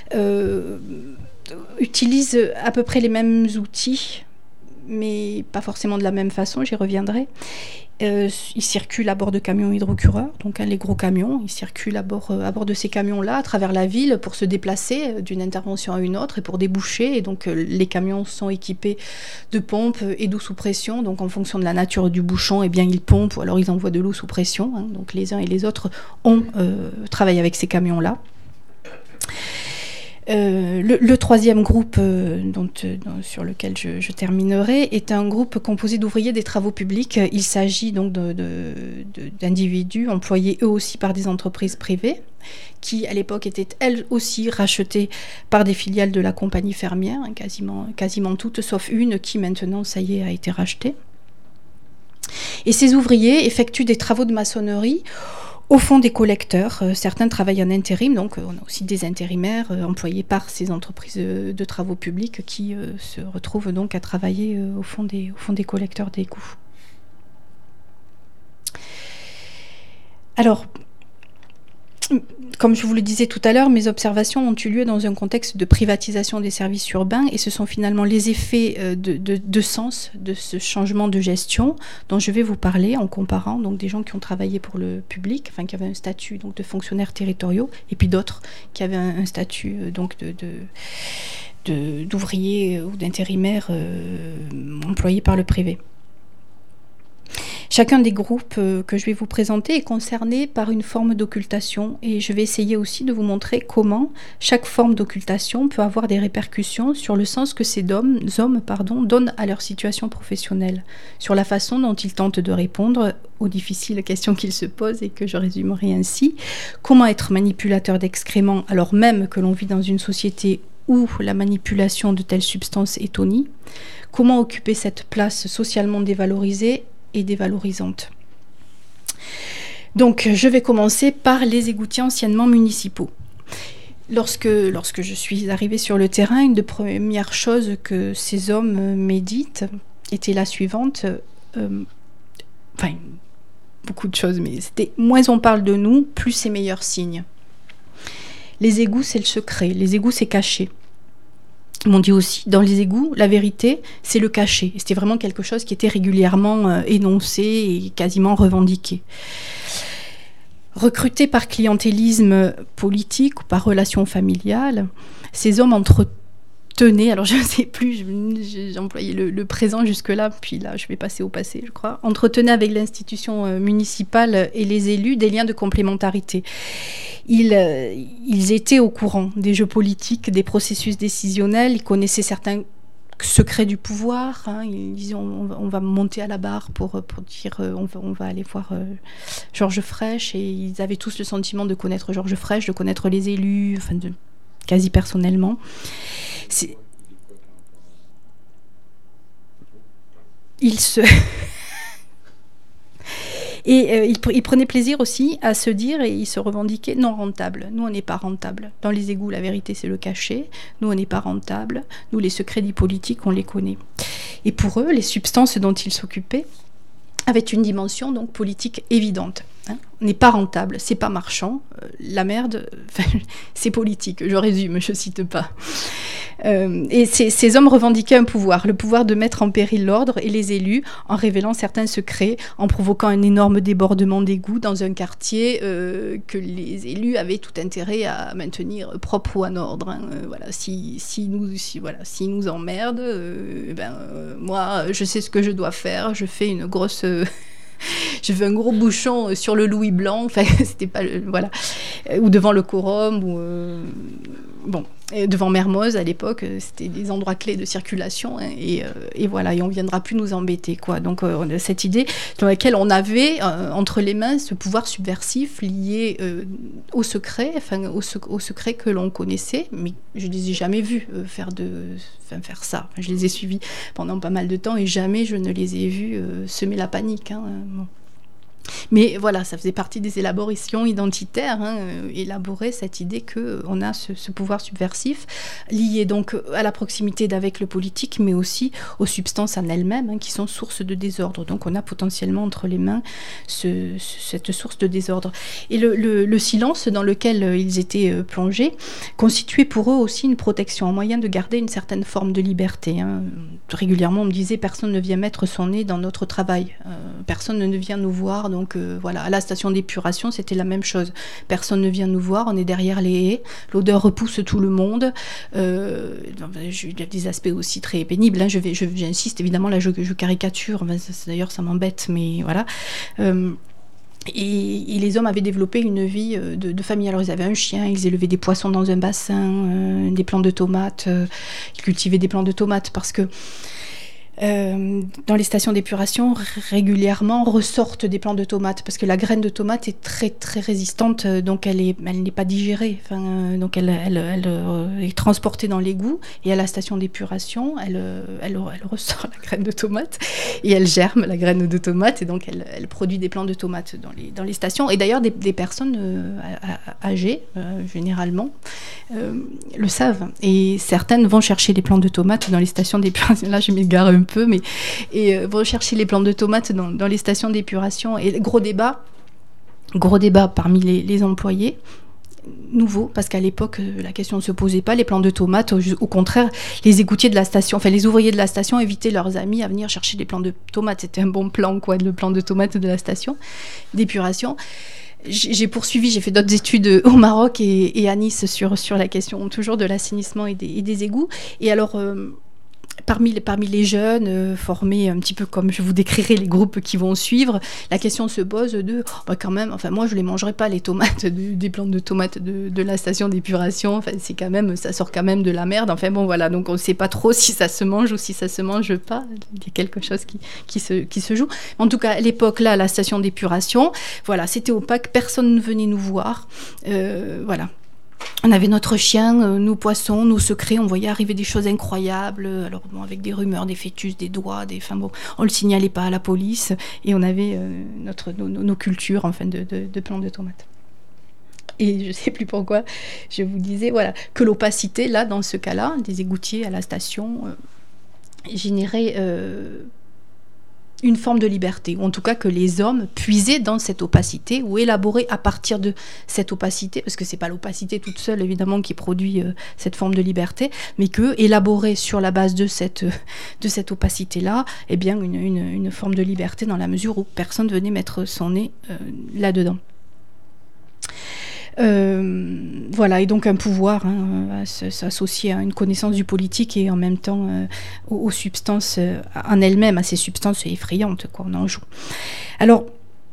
utilisent à peu près les mêmes outils, mais pas forcément de la même façon, j'y reviendrai. Ils circulent à bord de camions hydrocureurs, donc les gros camions, ils circulent à bord de ces camions-là, à travers la ville, pour se déplacer d'une intervention à une autre et pour déboucher. Et donc les camions sont équipés de pompes et d'eau sous pression. Donc en fonction de la nature du bouchon, eh bien ils pompent ou alors ils envoient de l'eau sous pression. Donc les uns et les autres ont travaillé avec ces camions-là. Le troisième groupe sur lequel je terminerai est un groupe composé d'ouvriers des travaux publics. Il s'agit donc d'individus employés eux aussi par des entreprises privées qui, à l'époque, étaient elles aussi rachetées par des filiales de la compagnie fermière, hein, quasiment toutes, sauf une qui maintenant, ça y est, a été rachetée. Et ces ouvriers effectuent des travaux de maçonnerie au fond des collecteurs. Certains travaillent en intérim, donc on a aussi des intérimaires employés par ces entreprises de travaux publics qui se retrouvent donc à travailler au fond des collecteurs d'égouts. Alors, comme je vous le disais tout à l'heure, mes observations ont eu lieu dans un contexte de privatisation des services urbains et ce sont finalement les effets de sens de ce changement de gestion dont je vais vous parler en comparant donc des gens qui ont travaillé pour le public, enfin qui avaient un statut donc de fonctionnaires territoriaux et puis d'autres qui avaient un statut donc d'ouvriers ou d'intérimaires employés par le privé. Chacun des groupes que je vais vous présenter est concerné par une forme d'occultation et je vais essayer aussi de vous montrer comment chaque forme d'occultation peut avoir des répercussions sur le sens que ces hommes donnent à leur situation professionnelle, sur la façon dont ils tentent de répondre aux difficiles questions qu'ils se posent et que je résumerai ainsi. Comment être manipulateur d'excréments alors même que l'on vit dans une société où la manipulation de telles substances est honnie? Comment occuper cette place socialement dévalorisée et dévalorisante. Donc, je vais commencer par les égoutiers anciennement municipaux. Lorsque je suis arrivée sur le terrain, une des premières choses que ces hommes méditent était la suivante. Beaucoup de choses, mais c'était moins on parle de nous, plus c'est meilleur signe. Les égouts, c'est le secret. Les égouts, c'est caché. Ils m'ont dit aussi, dans les égouts, la vérité, c'est le cachet. C'était vraiment quelque chose qui était régulièrement énoncé et quasiment revendiqué. Recrutés par clientélisme politique ou par relation familiale, ces hommes entretenaient, alors je ne sais plus, j'ai employé le présent jusque-là, puis là je vais passer au passé, je crois, entretenaient avec l'institution municipale et les élus des liens de complémentarité. Ils étaient au courant des jeux politiques, des processus décisionnels, ils connaissaient certains secrets du pouvoir, hein. Ils disaient on va monter à la barre pour dire on va aller voir Georges Frêche, et ils avaient tous le sentiment de connaître Georges Frêche, de connaître les élus, enfin quasi personnellement. Et il prenait plaisir aussi à se dire, et il se revendiquait non rentable. Nous, on n'est pas rentable. Dans les égouts, la vérité, c'est le cachet. Nous, on n'est pas rentable. Nous, les secrets politiques, on les connaît. Et pour eux, les substances dont ils s'occupaient avaient une dimension donc politique évidente. Hein. On n'est pas rentable, c'est pas marchand. La merde, c'est politique. Je résume, je cite pas. Et ces hommes revendiquaient un pouvoir, le pouvoir de mettre en péril l'ordre et les élus en révélant certains secrets, en provoquant un énorme débordement d'égouts dans un quartier que les élus avaient tout intérêt à maintenir propre ou en ordre. Hein. Voilà, s'ils nous emmerdent, moi, je sais ce que je dois faire, je fais une grosse... je fais un gros bouchon sur le Louis Blanc, enfin, c'était pas voilà, ou devant le Quorum, ou devant Mermoz à l'époque, c'était des endroits clés de circulation, hein, et voilà, et on viendra plus nous embêter, quoi. Donc cette idée dans laquelle on avait entre les mains ce pouvoir subversif lié au secret, enfin au secret que l'on connaissait, mais je les ai jamais vus faire ça. Je les ai suivis pendant pas mal de temps et jamais je ne les ai vus semer la panique. Hein, bon. Mais voilà, ça faisait partie des élaborations identitaires, hein, élaborer cette idée qu'on a ce pouvoir subversif lié donc à la proximité d'avec le politique, mais aussi aux substances en elles-mêmes, hein, qui sont source de désordre. Donc on a potentiellement entre les mains cette source de désordre. Et le silence dans lequel ils étaient plongés constituait pour eux aussi une protection, un moyen de garder une certaine forme de liberté. Hein. Régulièrement, on me disait, personne ne vient mettre son nez dans notre travail, personne ne vient nous voir. Donc voilà, à la station d'épuration, c'était la même chose. Personne ne vient nous voir, on est derrière les haies, l'odeur repousse tout le monde. Il y a des aspects aussi très pénibles. Hein. J'insiste, évidemment, là je caricature, d'ailleurs ça m'embête, mais voilà. Et les hommes avaient développé une vie de famille. Alors ils avaient un chien, ils élevaient des poissons dans un bassin, des plants de tomates, ils cultivaient des plants de tomates parce que dans les stations d'épuration, régulièrement ressortent des plants de tomates parce que la graine de tomate est très très résistante, donc elle n'est pas digérée. Donc elle est transportée dans l'égout et à la station d'épuration, elle ressort la graine de tomate et elle germe la graine de tomate et donc elle produit des plants de tomates dans les stations. Et d'ailleurs, des personnes âgées, généralement, le savent. Et certaines vont chercher les plants de tomates dans les stations d'épuration. Là, je m'égare un peu, mais vont chercher les plants de tomates dans les stations d'épuration. Et gros débat parmi les employés. Nouveau, parce qu'à l'époque, la question ne se posait pas, les plants de tomates. Au contraire, les égoutiers de la station, enfin les ouvriers de la station invitaient leurs amis à venir chercher des plants de tomates. C'était un bon plan, quoi, le plan de tomates de la station d'épuration. J'ai poursuivi, j'ai fait d'autres études au Maroc et à Nice sur la question toujours de l'assainissement et des égouts. Et alors, parmi les jeunes formés un petit peu comme je vous décrirai les groupes qui vont suivre, la question se pose de quand même, enfin moi je les mangerai pas les tomates des plantes de tomates de la station d'épuration, enfin c'est quand même, ça sort quand même de la merde, enfin bon voilà, donc on ne sait pas trop si ça se mange ou si ça se mange pas, il y a quelque chose qui se joue. En tout cas à l'époque là, à la station d'épuration, voilà, c'était opaque, personne ne venait nous voir, voilà. On avait notre chien, nos poissons, nos secrets, on voyait arriver des choses incroyables, alors bon, avec des rumeurs, des fœtus, des doigts, enfin bon, on le signalait pas à la police, et on avait nos cultures, enfin, de plants de tomates. Et je ne sais plus pourquoi, je vous disais, voilà, que l'opacité, là, dans ce cas-là, des égoutiers à la station, générait une forme de liberté, ou en tout cas que les hommes puisaient dans cette opacité ou élaboraient à partir de cette opacité, parce que c'est pas l'opacité toute seule évidemment qui produit cette forme de liberté, mais que élaboraient sur la base de cette opacité-là, eh bien une forme de liberté dans la mesure où personne venait mettre son nez là-dedans. Voilà, et donc un pouvoir s'associer à une connaissance du politique et en même temps aux substances en elles-mêmes, à ces substances effrayantes, quoi, on en joue. Alors,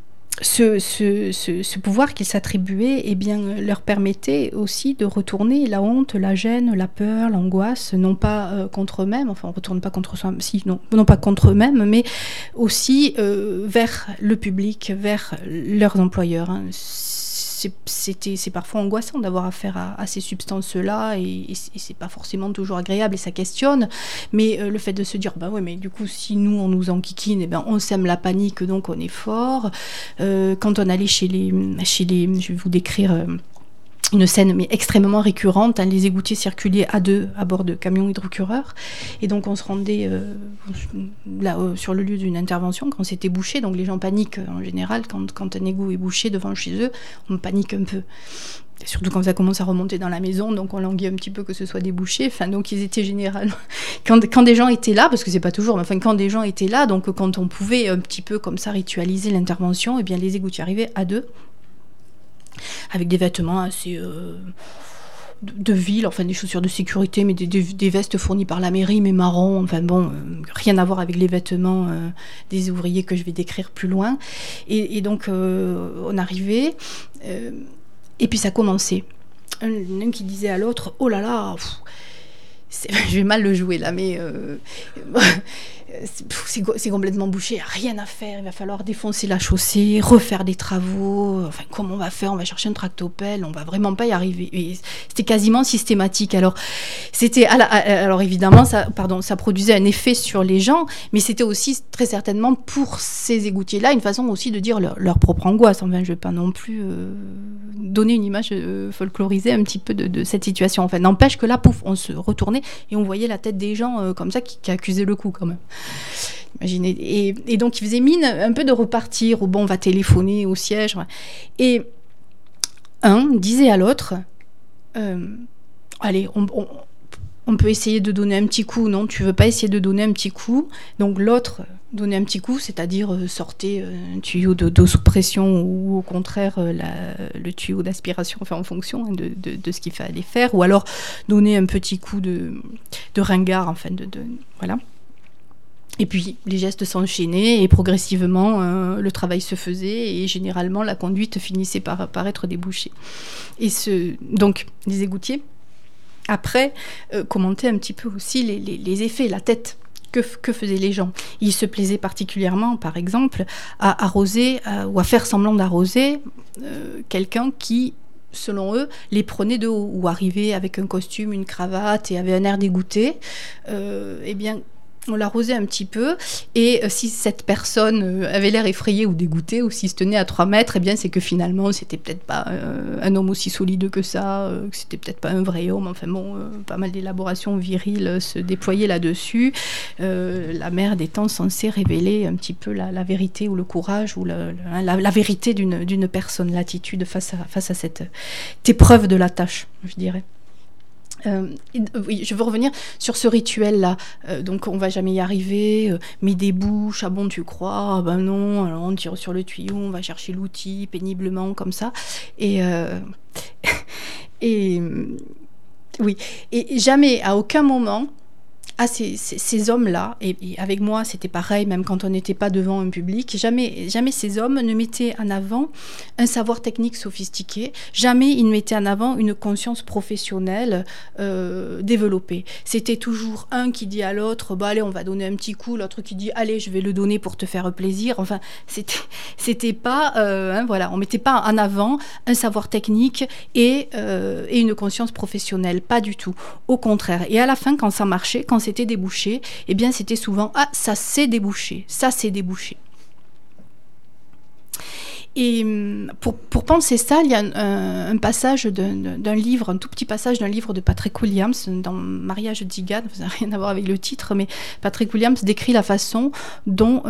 ce pouvoir qu'ils s'attribuaient, eh bien, leur permettait aussi de retourner la honte, la gêne, la peur, l'angoisse, non pas contre eux-mêmes, enfin on ne retourne pas contre soi, non pas contre eux-mêmes, mais aussi vers le public, vers leurs employeurs. C'est parfois angoissant d'avoir affaire à ces substances-là et c'est pas forcément toujours agréable et ça questionne, mais le fait de se dire bah ouais, mais du coup si nous on nous enquiquine, eh ben on sème la panique donc on est fort. Quand on allait chez les je vais vous décrire une scène mais extrêmement récurrente, hein, les égoutiers circulaient à deux à bord de camions hydrocureurs et donc on se rendait là sur le lieu d'une intervention quand c'était bouché, donc les gens paniquent en général quand un égout est bouché devant chez eux, on panique un peu. Et surtout quand ça commence à remonter dans la maison, donc on languit un petit peu que ce soit débouché. Enfin, donc ils étaient généralement quand des gens étaient là, parce que c'est pas toujours, mais enfin quand des gens étaient là, donc quand on pouvait un petit peu comme ça ritualiser l'intervention, et bien les égoutiers arrivaient à deux avec des vêtements assez de ville, enfin des chaussures de sécurité, mais des vestes fournies par la mairie, mais marron, enfin bon, rien à voir avec les vêtements des ouvriers que je vais décrire plus loin. Et donc on arrivait, et puis ça commençait. Un qui disait à l'autre, oh là là, je vais mal le jouer là, mais c'est complètement bouché, rien à faire, il va falloir défoncer la chaussée, refaire des travaux, enfin comment on va faire, on va chercher un tractopelle, on va vraiment pas y arriver. Et c'était quasiment systématique. Alors c'était alors évidemment ça produisait un effet sur les gens, mais c'était aussi très certainement pour ces égoutiers là une façon aussi de dire leur propre angoisse. Enfin je vais pas non plus donner une image folklorisée un petit peu de cette situation. Enfin n'empêche que là pouf, on se retournait et on voyait la tête des gens comme ça qui accusaient le coup quand même. Imaginez. Et donc il faisait mine un peu de repartir, ou bon on va téléphoner au siège. Et un disait à l'autre, allez, on peut essayer de donner un petit coup, non, tu veux pas essayer de donner un petit coup? Donc l'autre donnait un petit coup, c'est-à-dire sortait un tuyau d'eau sous pression ou au contraire le tuyau d'aspiration, enfin en fonction de ce qu'il fallait faire, ou alors donner un petit coup de ringard, enfin voilà. Et puis les gestes s'enchaînaient et progressivement le travail se faisait et généralement la conduite finissait par être débouchée. Et donc les égoutiers, après, commentaient un petit peu aussi les effets, la tête. Que faisaient les gens? Ils se plaisaient particulièrement, par exemple, à arroser ou à faire semblant d'arroser quelqu'un qui, selon eux, les prenait de haut ou arrivait avec un costume, une cravate et avait un air dégoûté. Eh bien, on l'arrosait un petit peu, et si cette personne avait l'air effrayée ou dégoûtée, ou s'il se tenait à 3 mètres, eh bien c'est que finalement c'était peut-être pas un homme aussi solide que ça, que c'était peut-être pas un vrai homme. Enfin bon, pas mal d'élaborations viriles se déployaient là-dessus. La mère des temps censée révéler un petit peu la vérité ou le courage ou la vérité d'une personne, l'attitude face à cette épreuve de la tâche, je dirais. Oui, je veux revenir sur ce rituel-là. Donc, on va jamais y arriver. Mais des bouches, ah bon, tu crois? Ah ben non, alors on tire sur le tuyau, on va chercher l'outil péniblement, comme ça. Et oui. Et jamais, à aucun moment, ces hommes-là, et avec moi c'était pareil, même quand on n'était pas devant un public, jamais ces hommes ne mettaient en avant un savoir technique sophistiqué, jamais ils ne mettaient en avant une conscience professionnelle développée. C'était toujours un qui dit à l'autre, bah allez, on va donner un petit coup, l'autre qui dit, allez, je vais le donner pour te faire plaisir. Enfin, c'était pas, voilà, on mettait pas en avant un savoir technique et une conscience professionnelle, pas du tout. Au contraire. Et à la fin, quand ça marchait, quand c'était débouché, eh bien c'était souvent « Ah, ça s'est débouché, ça s'est débouché ». Et pour penser ça, il y a un passage d'un livre, un tout petit passage d'un livre de Patrick Williams, dans Mariage d'Igad, ça n'a rien à voir avec le titre, mais Patrick Williams décrit la façon dont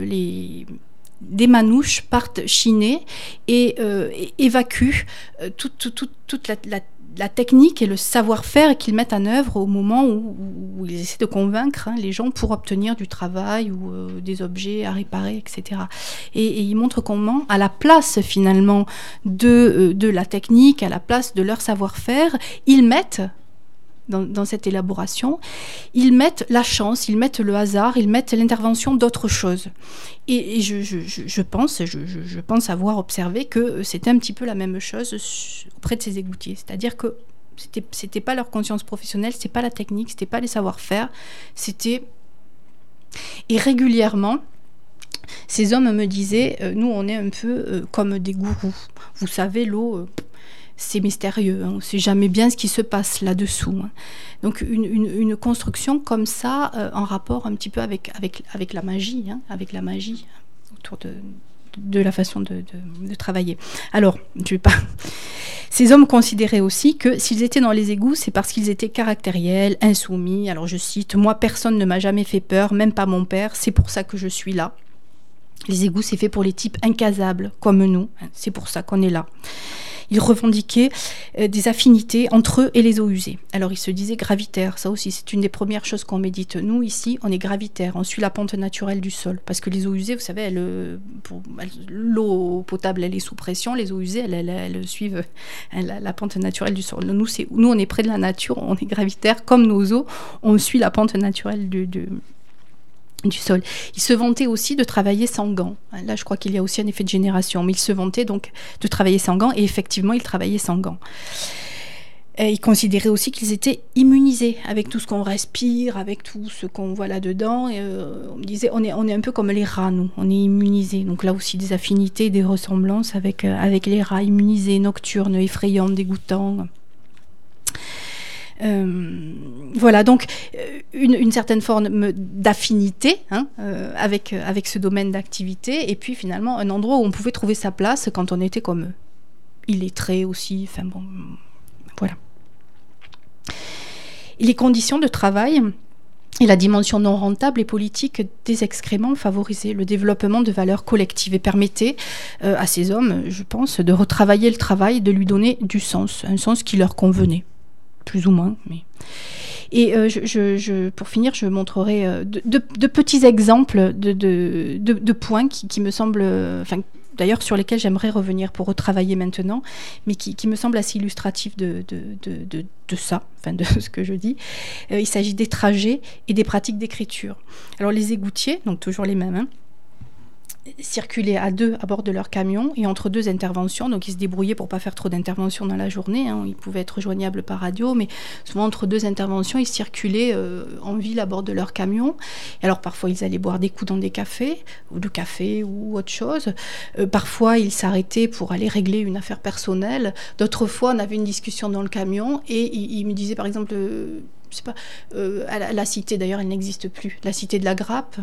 des manouches partent chiner et évacuent toute la technique et le savoir-faire qu'ils mettent en œuvre au moment où ils essaient de convaincre les gens pour obtenir du travail ou des objets à réparer, etc. Et ils montrent comment, à la place finalement de la technique, à la place de leur savoir-faire, ils mettent dans cette élaboration, ils mettent la chance, ils mettent le hasard, ils mettent l'intervention d'autres choses. Et je pense avoir observé que c'était un petit peu la même chose auprès de ces égoutiers. C'est-à-dire que c'était pas leur conscience professionnelle, c'était pas la technique, c'était pas les savoir-faire, c'était... Et régulièrement, ces hommes me disaient, nous on est un peu comme des gourous. Vous savez, l'eau... c'est mystérieux, on ne sait jamais bien ce qui se passe là-dessous. Donc une construction comme ça, en rapport un petit peu avec la magie, avec la magie autour de la façon de travailler. Alors, je vais pas... Ces hommes considéraient aussi que s'ils étaient dans les égouts, c'est parce qu'ils étaient caractériels, insoumis. Alors je cite, « Moi, personne ne m'a jamais fait peur, même pas mon père, c'est pour ça que je suis là. Les égouts, c'est fait pour les types incasables, comme nous, c'est pour ça qu'on est là. » Ils revendiquaient des affinités entre eux et les eaux usées. Alors ils se disaient gravitaires, ça aussi c'est une des premières choses qu'on médite. Nous ici, on est gravitaire, on suit la pente naturelle du sol. Parce que les eaux usées, vous savez, l'eau potable elle est sous pression, les eaux usées elles suivent la pente naturelle du sol. Nous on est près de la nature, on est gravitaire, comme nos eaux, on suit la pente naturelle du sol. Ils se vantaient aussi de travailler sans gants. Là, je crois qu'il y a aussi un effet de génération, mais ils se vantaient donc de travailler sans gants, et effectivement, ils travaillaient sans gants. Et ils considéraient aussi qu'ils étaient immunisés avec tout ce qu'on respire, avec tout ce qu'on voit là-dedans. Et, on me disait, on est un peu comme les rats, nous, on est immunisés. Donc là aussi, des affinités, des ressemblances avec les rats immunisés, nocturnes, effrayants, dégoûtants. Voilà, donc une certaine forme d'affinité avec ce domaine d'activité, et puis finalement un endroit où on pouvait trouver sa place quand on était comme eux. Illettrés aussi, enfin bon, voilà. Et les conditions de travail et la dimension non rentable et politique des excréments favorisaient le développement de valeurs collectives et permettaient à ces hommes, je pense, de retravailler le travail, de lui donner du sens, un sens qui leur convenait. Plus ou moins, mais... Et pour finir, je montrerai de petits exemples de points qui me semblent... d'ailleurs sur lesquels j'aimerais revenir pour retravailler maintenant, mais qui me semble assez illustratif de ça, enfin de ce que je dis. Il s'agit des trajets et des pratiques d'écriture. Alors les égoutiers, donc toujours les mêmes, circulaient à deux à bord de leur camion et entre deux interventions, donc ils se débrouillaient pour pas faire trop d'interventions dans la journée, ils pouvaient être joignables par radio, mais souvent entre deux interventions ils circulaient en ville à bord de leur camion. Et alors parfois ils allaient boire des coups dans des cafés ou autre chose, parfois ils s'arrêtaient pour aller régler une affaire personnelle, d'autres fois on avait une discussion dans le camion et ils me disaient par exemple je sais pas, la cité, d'ailleurs, elle n'existe plus. La cité de la Grappe,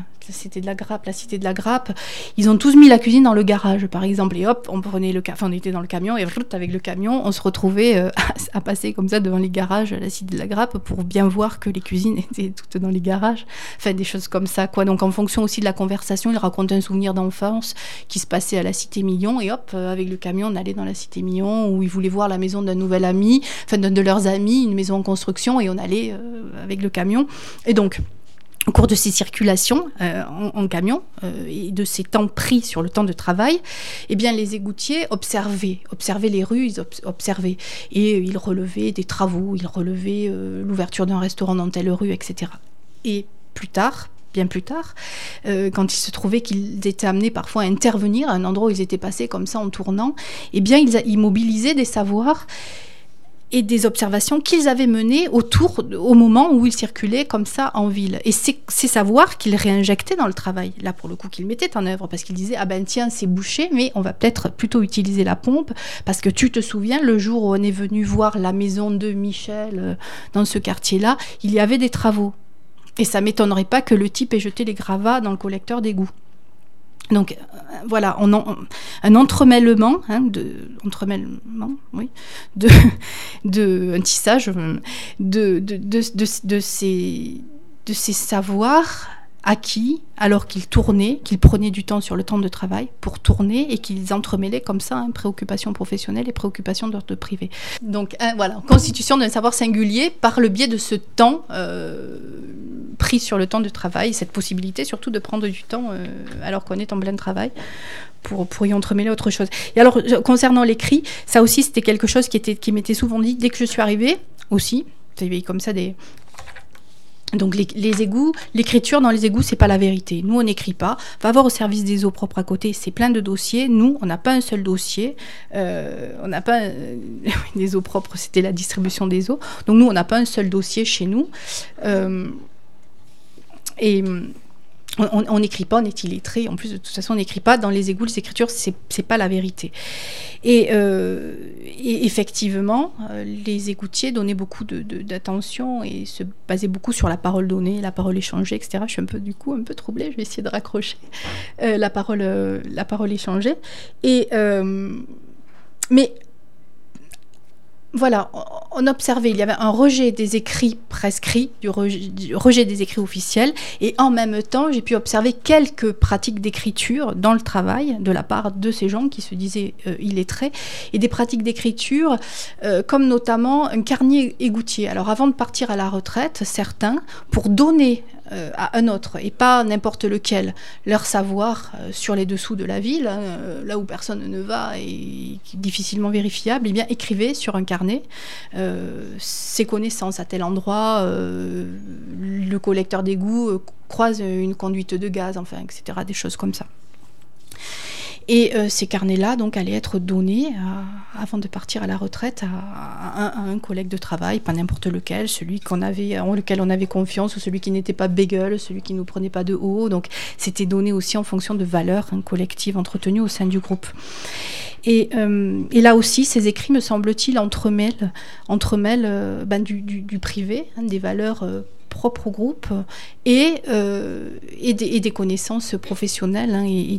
ils ont tous mis la cuisine dans le garage, par exemple. Et hop, on était dans le camion, et avec le camion, on se retrouvait à passer comme ça devant les garages à la cité de la Grappe pour bien voir que les cuisines étaient toutes dans les garages. Enfin, des choses comme ça, quoi. Donc, en fonction aussi de la conversation, ils racontaient un souvenir d'enfance qui se passait à la cité Millon, et hop, avec le camion, on allait dans la cité Millon, où ils voulaient voir la maison d'un nouvel ami, enfin, d'un de leurs amis, une maison en construction, et on allait avec le camion. Et donc, au cours de ces circulations en camion et de ces temps pris sur le temps de travail, eh bien, les égoutiers observaient les rues, ils observaient. Et ils relevaient des travaux, ils relevaient l'ouverture d'un restaurant dans telle rue, etc. Et bien plus tard, quand il se trouvait qu'ils étaient amenés parfois à intervenir à un endroit où ils étaient passés comme ça en tournant, eh bien, ils mobilisaient des savoirs et des observations qu'ils avaient menées au moment où ils circulaient comme ça en ville. Et ces savoirs qu'ils réinjectaient dans le travail, là pour le coup qu'ils mettaient en œuvre, parce qu'ils disaient « Ah ben tiens, c'est bouché, mais on va peut-être plutôt utiliser la pompe, parce que tu te souviens, le jour où on est venu voir la maison de Michel dans ce quartier-là, il y avait des travaux. Et ça ne m'étonnerait pas que le type ait jeté les gravats dans le collecteur d'égout. » Donc voilà, un entremêlement, un tissage de ces savoirs acquis alors qu'ils prenaient du temps sur le temps de travail pour tourner et qu'ils entremêlaient comme ça préoccupations professionnelles et préoccupations d'ordre privé. Donc voilà, constitution d'un savoir singulier par le biais de ce temps pris sur le temps de travail, cette possibilité surtout de prendre du temps alors qu'on est en plein travail pour y entremêler autre chose. Et alors, concernant l'écrit, ça aussi c'était quelque chose qui m'était souvent dit dès que je suis arrivée aussi, il y avait comme ça des... Donc les égouts, l'écriture dans les égouts, c'est pas la vérité. Nous, on n'écrit pas. Va voir au service des eaux propres à côté, c'est plein de dossiers. Nous, on n'a pas un seul dossier. On n'a pas des eaux propres, c'était la distribution des eaux. Donc nous, on n'a pas un seul dossier chez nous. Et on n'écrit pas, on est illettré. En plus, de toute façon, on n'écrit pas. Dans les égouts, les écritures, c'est pas la vérité. Et effectivement, les égoutiers donnaient beaucoup d'attention et se basaient beaucoup sur la parole donnée, la parole échangée, etc. Je suis un peu troublée. Je vais essayer de raccrocher la parole échangée. Mais voilà, on observait, il y avait un rejet des écrits prescrits, du rejet des écrits officiels, et en même temps, j'ai pu observer quelques pratiques d'écriture dans le travail de la part de ces gens qui se disaient illettrés, et des pratiques d'écriture comme notamment un carnet égoutier. Alors avant de partir à la retraite, certains, pour donner à un autre, et pas n'importe lequel, leur savoir sur les dessous de la ville, là où personne ne va et qui est difficilement vérifiable, eh bien écrivez sur un carnet ses connaissances à tel endroit, le collecteur d'égout croise une conduite de gaz, enfin, etc., des choses comme ça. Et ces carnets-là, donc, allaient être donnés avant de partir à la retraite à un collègue de travail, pas n'importe lequel, celui en lequel on avait confiance, ou celui qui n'était pas bégueule, celui qui ne nous prenait pas de haut. Donc, c'était donné aussi en fonction de valeurs collectives entretenues au sein du groupe. Et là aussi, ces écrits, me semble-t-il, entremêlent du privé, des valeurs propres au groupe et des connaissances professionnelles et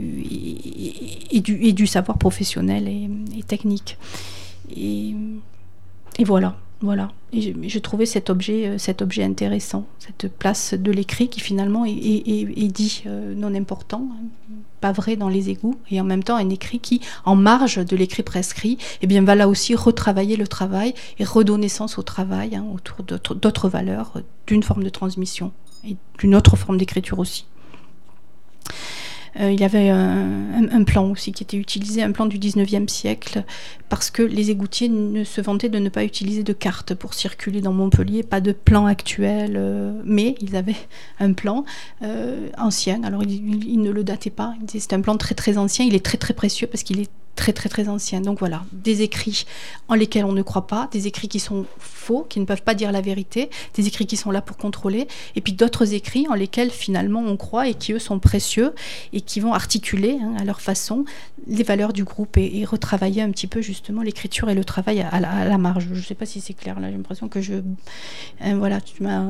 du savoir professionnel et technique. Et voilà. Et je trouvais cet objet intéressant, cette place de l'écrit qui finalement est dit non important, pas vrai dans les égouts, et en même temps un écrit qui, en marge de l'écrit prescrit, eh bien, va là aussi retravailler le travail et redonner sens au travail autour d'autres valeurs, d'une forme de transmission et d'une autre forme d'écriture aussi. Il y avait un plan aussi qui était utilisé, un plan du 19e siècle, parce que les égoutiers ne se vantaient de ne pas utiliser de carte pour circuler dans Montpellier, pas de plan actuel, mais ils avaient un plan ancien. Alors ils ne le dataient pas, ils disaient c'est un plan très très ancien, il est très très précieux parce qu'il est très très très ancien. Donc voilà, des écrits en lesquels on ne croit pas, des écrits qui sont faux, qui ne peuvent pas dire la vérité, des écrits qui sont là pour contrôler, et puis d'autres écrits en lesquels finalement on croit et qui eux sont précieux et qui vont articuler à leur façon les valeurs du groupe et retravailler un petit peu justement l'écriture et le travail à la marge. Je ne sais pas si c'est clair, là j'ai l'impression que voilà, tu m'as...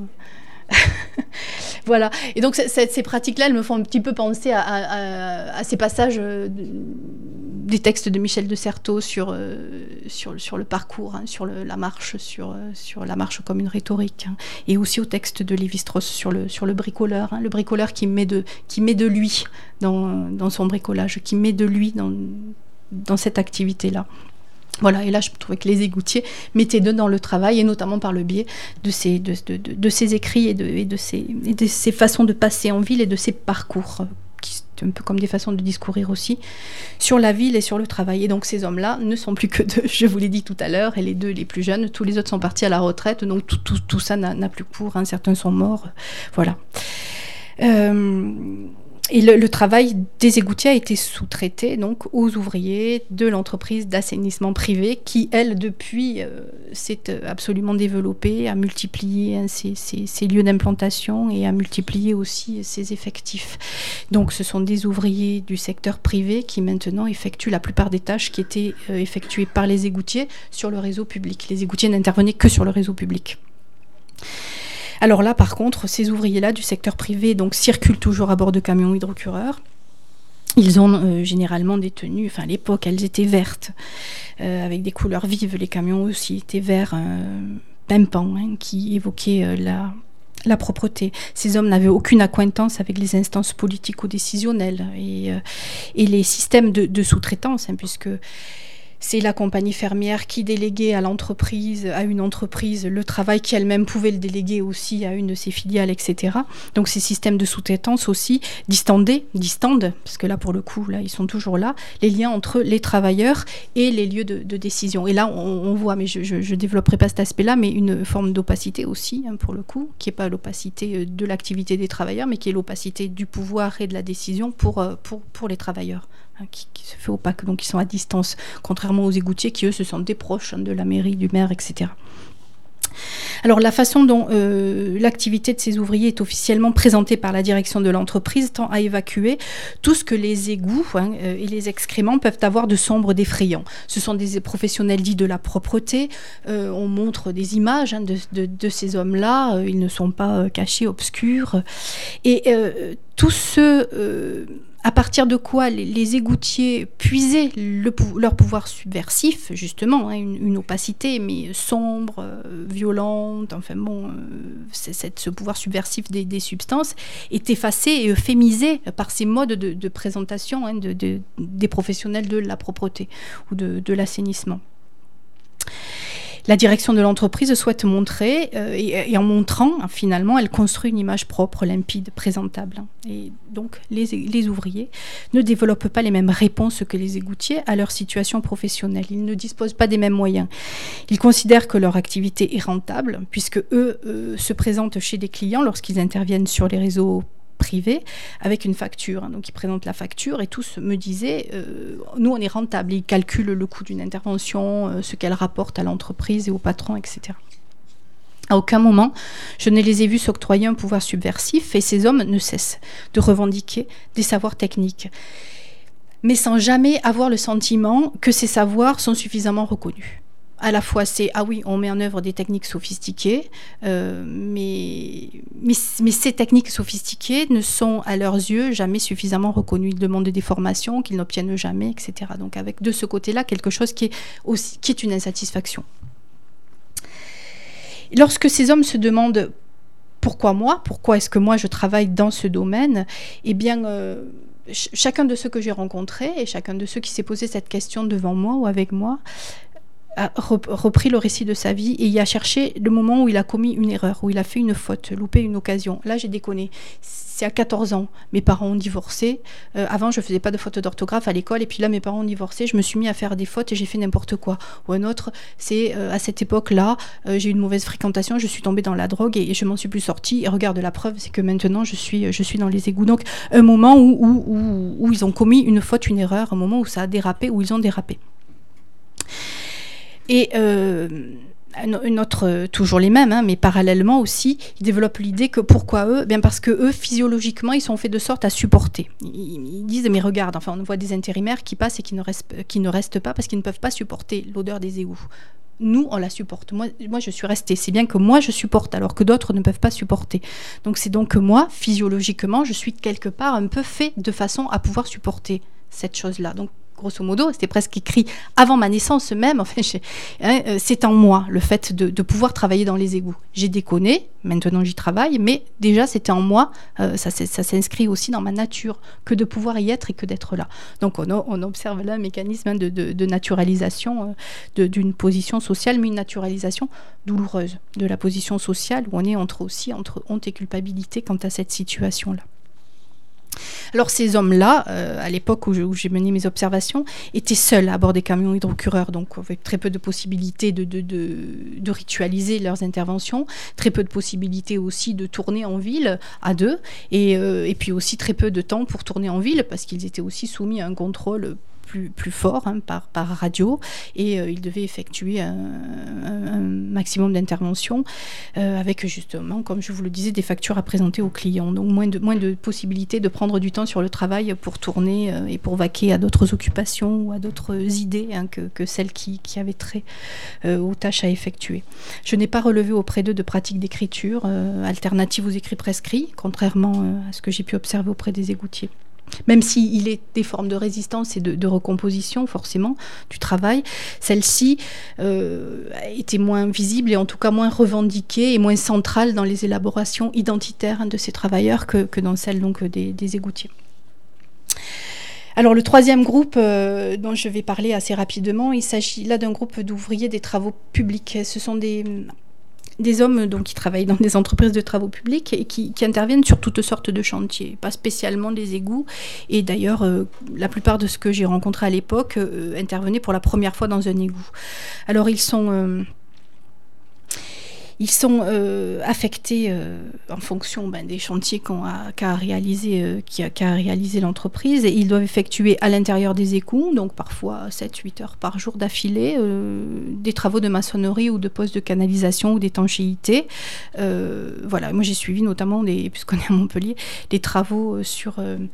Voilà, et donc ces pratiques-là, elles me font un petit peu penser à ces passages des textes de Michel de Certeau sur le parcours, sur la marche, sur la marche comme une rhétorique, et aussi au texte de Lévi-Strauss sur le bricoleur, le bricoleur qui met de lui dans son bricolage, qui met de lui dans cette activité-là. Voilà, et là je trouvais que les égoutiers mettaient dedans le travail, et notamment par le biais de ces écrits et de ces façons de passer en ville et de ces parcours, qui sont un peu comme des façons de discourir aussi, sur la ville et sur le travail. Et donc ces hommes-là ne sont plus que deux, je vous l'ai dit tout à l'heure, et les deux les plus jeunes, tous les autres sont partis à la retraite, donc tout ça n'a plus cours, certains sont morts, voilà. Et le travail des égoutiers a été sous-traité donc aux ouvriers de l'entreprise d'assainissement privé qui, elle, depuis, s'est absolument développée, a multiplié ses lieux d'implantation et a multiplié aussi ses effectifs. Donc ce sont des ouvriers du secteur privé qui maintenant effectuent la plupart des tâches qui étaient effectuées par les égoutiers sur le réseau public. Les égoutiers n'intervenaient que sur le réseau public. Alors là, par contre, ces ouvriers-là du secteur privé donc, circulent toujours à bord de camions hydrocureurs. Ils ont généralement des tenues, à l'époque, elles étaient vertes, avec des couleurs vives. Les camions aussi étaient verts, pimpants, qui évoquaient la propreté. Ces hommes n'avaient aucune accointance avec les instances politico-décisionnelles et les systèmes de sous-traitance, puisque c'est la compagnie fermière qui déléguait à une entreprise, le travail qui elle-même pouvait le déléguer aussi à une de ses filiales, etc. Donc ces systèmes de sous-traitance aussi distendent, parce que là pour le coup, là ils sont toujours là, les liens entre les travailleurs et les lieux de décision. Et là on voit, mais je ne développerai pas cet aspect-là, mais une forme d'opacité aussi, pour le coup, qui n'est pas l'opacité de l'activité des travailleurs, mais qui est l'opacité du pouvoir et de la décision pour les travailleurs. Qui se fait opaque, donc ils sont à distance, contrairement aux égoutiers qui, eux, se sentent des proches de la mairie, du maire, etc. Alors la façon dont l'activité de ces ouvriers est officiellement présentée par la direction de l'entreprise tend à évacuer tout ce que les égouts et les excréments peuvent avoir de sombre, d'effrayant. Ce sont des professionnels dits de la propreté, on montre des images de ces hommes-là, ils ne sont pas cachés, obscurs, et tout ce... à partir de quoi les égoutiers puisaient leur pouvoir subversif, justement, une opacité, mais sombre, violente, ce pouvoir subversif des substances est effacé et euphémisé par ces modes de présentation des professionnels de la propreté ou de l'assainissement. La direction de l'entreprise souhaite montrer, et en montrant, finalement, elle construit une image propre, limpide, présentable. Et donc, les ouvriers ne développent pas les mêmes réponses que les égoutiers à leur situation professionnelle. Ils ne disposent pas des mêmes moyens. Ils considèrent que leur activité est rentable, puisque eux se présentent chez des clients lorsqu'ils interviennent sur les réseaux privés avec une facture. Donc ils présentent la facture et tous me disaient nous on est rentable. Ils calculent le coût d'une intervention, ce qu'elle rapporte à l'entreprise et au patron, etc. À aucun moment je ne les ai vus s'octroyer un pouvoir subversif, et ces hommes ne cessent de revendiquer des savoirs techniques, mais sans jamais avoir le sentiment que ces savoirs sont suffisamment reconnus. À la fois, c'est ah oui, on met en œuvre des techniques sophistiquées, mais ces techniques sophistiquées ne sont à leurs yeux jamais suffisamment reconnues. Ils demandent des formations qu'ils n'obtiennent jamais, etc. Donc avec de ce côté-là quelque chose qui est une insatisfaction. Lorsque ces hommes se demandent pourquoi moi, pourquoi est-ce que moi je travaille dans ce domaine, eh bien chacun de ceux que j'ai rencontrés et chacun de ceux qui s'est posé cette question devant moi ou avec moi a repris le récit de sa vie et y a cherché le moment où il a commis une erreur, où il a fait une faute, loupé une occasion. Là, j'ai déconné. c'est à 14 ans. Mes parents ont divorcé. Avant, je ne faisais pas de fautes d'orthographe à l'école. Et puis là, mes parents ont divorcé. Je me suis mis à faire des fautes et j'ai fait n'importe quoi. Ou un autre, c'est à cette époque-là, j'ai eu une mauvaise fréquentation. Je suis tombée dans la drogue et je m'en suis plus sortie. Et regarde, la preuve, c'est que maintenant, je suis dans les égouts. Donc, un moment où ils ont commis une faute, une erreur, un moment où ça a dérapé, où ils ont dérapé. Et une autre, toujours les mêmes, mais parallèlement aussi, ils développent l'idée que pourquoi eux ? Bien parce que eux, physiologiquement, ils sont faits de sorte à supporter. Ils disent, mais regarde, enfin, on voit des intérimaires qui passent et qui ne restent pas parce qu'ils ne peuvent pas supporter l'odeur des égouts. Nous, on la supporte. Moi, je suis restée. C'est bien que moi, je supporte, alors que d'autres ne peuvent pas supporter. Donc, c'est donc que moi, physiologiquement, je suis quelque part un peu fait de façon à pouvoir supporter cette chose-là. Donc, grosso modo, c'était presque écrit avant ma naissance même. Enfin, c'est en moi, le fait de pouvoir travailler dans les égouts. J'ai déconné, maintenant j'y travaille, mais déjà c'était en moi, ça s'inscrit aussi dans ma nature, que de pouvoir y être et que d'être là. Donc on observe là un mécanisme de naturalisation d'une position sociale, mais une naturalisation douloureuse de la position sociale, où on est entre honte et culpabilité quant à cette situation-là. Alors ces hommes-là, à l'époque où j'ai mené mes observations, étaient seuls à bord des camions hydrocureurs, donc avec très peu de possibilités de ritualiser leurs interventions, très peu de possibilités aussi de tourner en ville à deux, et puis aussi très peu de temps pour tourner en ville, parce qu'ils étaient aussi soumis à un contrôle plus fort par radio, et ils devaient effectuer un maximum d'interventions avec justement, comme je vous le disais, des factures à présenter aux clients, donc moins de possibilités de prendre du temps sur le travail pour tourner et pour vaquer à d'autres occupations ou à d'autres idées que celles qui avaient trait aux tâches à effectuer. Je n'ai pas relevé auprès d'eux de pratiques d'écriture alternatives aux écrits prescrits, contrairement à ce que j'ai pu observer auprès des égoutiers. Même s'il est des formes de résistance et de recomposition, forcément, du travail, celle-ci était moins visible et en tout cas moins revendiquée et moins centrale dans les élaborations identitaires de ces travailleurs que dans celles donc, des égoutiers. Alors le troisième groupe dont je vais parler assez rapidement, il s'agit là d'un groupe d'ouvriers des travaux publics. Ce sont des hommes donc, qui travaillent dans des entreprises de travaux publics et qui interviennent sur toutes sortes de chantiers, pas spécialement des égouts. Et d'ailleurs, la plupart de ceux que j'ai rencontrés à l'époque intervenaient pour la première fois dans un égout. Alors ils sont affectés en fonction des chantiers qu'a réalisé l'entreprise, et ils doivent effectuer à l'intérieur des égouts, donc parfois 7-8 heures par jour d'affilée, des travaux de maçonnerie ou de postes de canalisation ou d'étanchéité. Voilà, moi j'ai suivi notamment, puisqu'on est à Montpellier, des travaux sur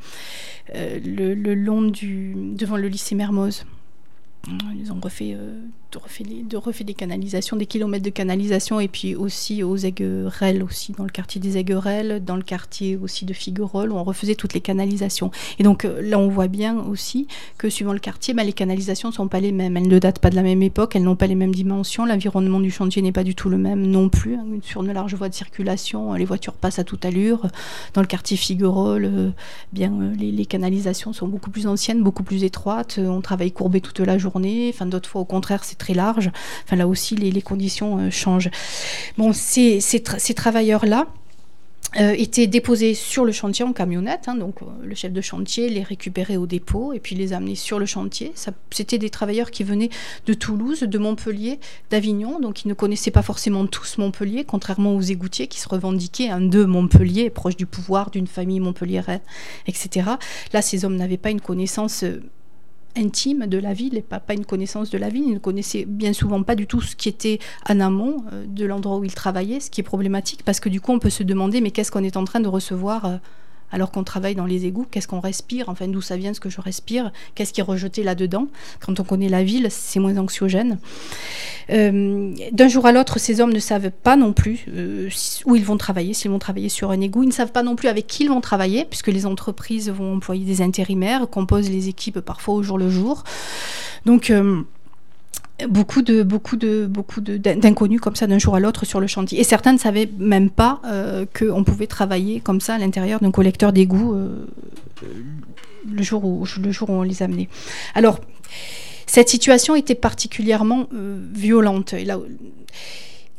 le long devant le lycée Mermoz. Ils ont refait des canalisations, des kilomètres de canalisation, et puis aussi aux Aiguerelles, aussi dans le quartier des Aiguerelles, dans le quartier aussi de Figuerolles, où on refaisait toutes les canalisations. Et donc là, on voit bien aussi que suivant le quartier, les canalisations ne sont pas les mêmes. Elles ne datent pas de la même époque, elles n'ont pas les mêmes dimensions, l'environnement du chantier n'est pas du tout le même non plus. Sur une large voie de circulation, les voitures passent à toute allure. Dans le quartier Figuerolles, les canalisations sont beaucoup plus anciennes, beaucoup plus étroites. On travaille courbé toute la journée. Enfin, d'autres fois, au contraire, c'est très large. Enfin, là aussi, les conditions changent. Bon, ces travailleurs-là étaient déposés sur le chantier en camionnette. Donc, le chef de chantier les récupérait au dépôt et puis les amenait sur le chantier. C'était des travailleurs qui venaient de Toulouse, de Montpellier, d'Avignon. Donc, ils ne connaissaient pas forcément tous Montpellier, contrairement aux égoutiers qui se revendiquaient de Montpellier, proche du pouvoir, d'une famille montpelliéraine, etc. Là, ces hommes n'avaient pas une connaissance intime de la ville et pas une connaissance de la ville. Ils ne connaissaient bien souvent pas du tout ce qui était en amont de l'endroit où ils travaillaient, ce qui est problématique parce que du coup on peut se demander mais qu'est-ce qu'on est en train de recevoir alors qu'on travaille dans les égouts, qu'est-ce qu'on respire, enfin d'où ça vient ce que je respire, qu'est-ce qui est rejeté là-dedans. Quand on connaît la ville, c'est moins anxiogène. D'un jour à l'autre, ces hommes ne savent pas non plus où ils vont travailler, s'ils vont travailler sur un égout. Ils ne savent pas non plus avec qui ils vont travailler, puisque les entreprises vont employer des intérimaires, composent les équipes parfois au jour le jour. Donc beaucoup d'inconnus comme ça d'un jour à l'autre sur le chantier. Et certains ne savaient même pas qu'on pouvait travailler comme ça à l'intérieur d'un collecteur d'égout le jour où on les amenait. Alors, cette situation était particulièrement violente. Et là,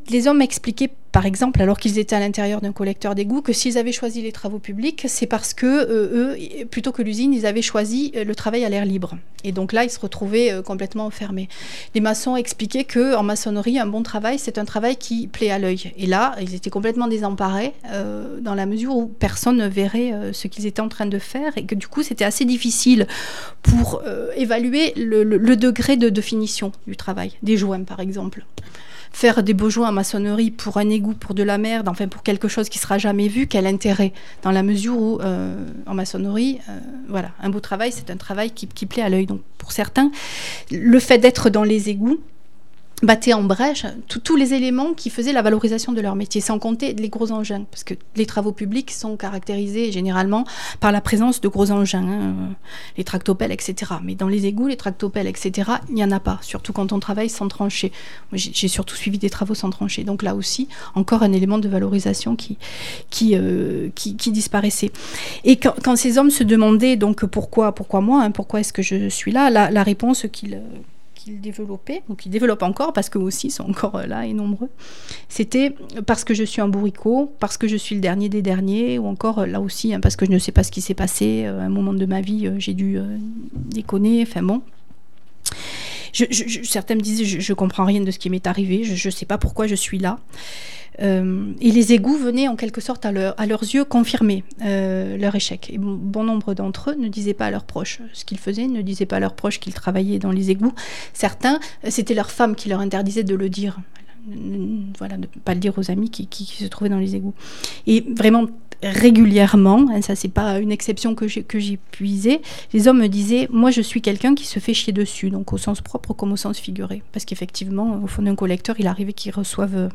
les hommes expliquaient, par exemple, alors qu'ils étaient à l'intérieur d'un collecteur d'égouts, que s'ils avaient choisi les travaux publics, c'est parce que eux, plutôt que l'usine, ils avaient choisi le travail à l'air libre. Et donc là, ils se retrouvaient complètement enfermés. Les maçons expliquaient qu'en maçonnerie, un bon travail, c'est un travail qui plaît à l'œil. Et là, ils étaient complètement désemparés dans la mesure où personne ne verrait ce qu'ils étaient en train de faire et que du coup, c'était assez difficile pour évaluer le degré de finition du travail, des joints par exemple. Faire des beaux joints en maçonnerie pour un égout, pour de la merde, enfin pour quelque chose qui ne sera jamais vu, quel intérêt? Dans la mesure où, en maçonnerie, voilà, un beau travail, c'est un travail qui plaît à l'œil. Donc pour certains, le fait d'être dans les égouts battait en brèche tous les éléments qui faisaient la valorisation de leur métier, sans compter les gros engins, parce que les travaux publics sont caractérisés généralement par la présence de gros engins, les tractopelles, etc. Mais dans les égouts, les tractopelles, etc., il n'y en a pas, surtout quand on travaille sans tranchée. Moi, j'ai surtout suivi des travaux sans tranchée, donc là aussi, encore un élément de valorisation qui disparaissait. Et quand ces hommes se demandaient donc pourquoi moi, pourquoi est-ce que je suis là, la réponse qu'ils développaient, ou qu'ils développent encore, parce qu'eux aussi sont encore là et nombreux, c'était parce que je suis un bourricot, parce que je suis le dernier des derniers, ou encore là aussi, parce que je ne sais pas ce qui s'est passé, à un moment de ma vie, j'ai dû déconner, enfin bon. Certains me disaient, je comprends rien de ce qui m'est arrivé, je ne sais pas pourquoi je suis là. Et les égouts venaient en quelque sorte à leurs yeux confirmer leur échec. Et bon nombre d'entre eux ne disaient pas à leurs proches ce qu'ils faisaient, ne disaient pas à leurs proches qu'ils travaillaient dans les égouts. Certains, c'était leur femme qui leur interdisait de le dire. Voilà, de ne pas le dire aux amis qui se trouvaient dans les égouts. Et vraiment régulièrement, ça c'est pas une exception que j'ai puisée, les hommes me disaient, moi je suis quelqu'un qui se fait chier dessus, donc au sens propre comme au sens figuré. Parce qu'effectivement, au fond d'un collecteur, il arrivait qu'ils reçoivent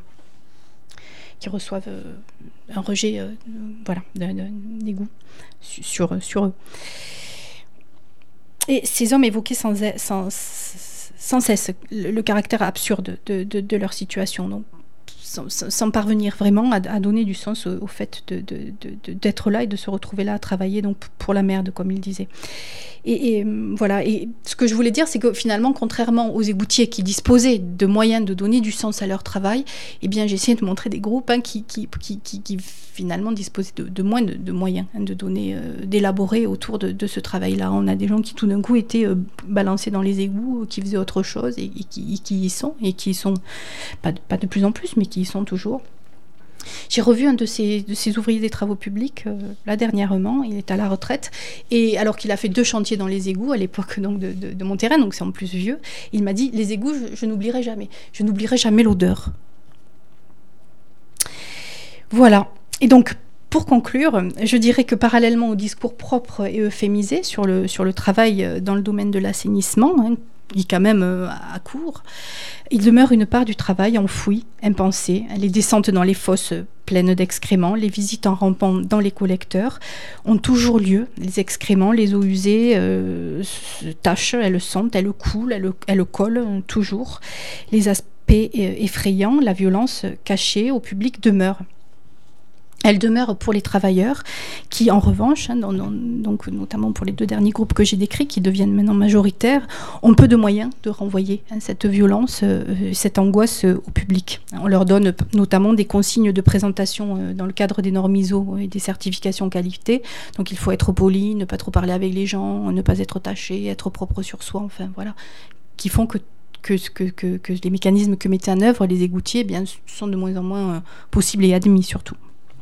un rejet d'égout sur eux. Et ces hommes évoquaient sans cesse le caractère absurde de leur situation, donc sans parvenir vraiment à donner du sens au fait d'être là et de se retrouver là à travailler donc pour la merde, comme ils disaient. Et voilà. Et ce que je voulais dire, c'est que finalement, contrairement aux égoutiers qui disposaient de moyens de donner du sens à leur travail, eh bien, j'ai essayé de montrer des groupes qui finalement disposaient de moins de moyens de donner, d'élaborer autour de ce travail-là. On a des gens qui tout d'un coup étaient balancés dans les égouts, qui faisaient autre chose et qui y sont, et qui y sont pas de plus en plus, mais qui y sont toujours. J'ai revu un de ces ouvriers des travaux publics là dernièrement, il est à la retraite, et alors qu'il a fait 2 chantiers dans les égouts à l'époque donc de mon terrain, donc c'est en plus vieux, il m'a dit, les égouts, je n'oublierai jamais l'odeur. Voilà, et donc pour conclure, je dirais que parallèlement au discours propre et euphémisé sur le travail dans le domaine de l'assainissement, qui est quand même à court, il demeure une part du travail enfouie, impensée. Les descentes dans les fosses pleines d'excréments, les visites en rampant dans les collecteurs ont toujours lieu. Les excréments, les eaux usées se tachent, elles sentent, elles coulent, elles collent toujours. Les aspects effrayants, la violence cachée au public demeurent. Elle demeure pour les travailleurs qui, en revanche, donc notamment pour les 2 derniers groupes que j'ai décrits, qui deviennent maintenant majoritaires, ont peu de moyens de renvoyer cette violence, cette angoisse au public. On leur donne notamment des consignes de présentation dans le cadre des normes ISO et des certifications qualité. Donc il faut être poli, ne pas trop parler avec les gens, ne pas être taché, être propre sur soi, enfin voilà, qui font que les mécanismes que mettaient en œuvre les égoutiers eh bien, sont de moins en moins possibles et admis surtout.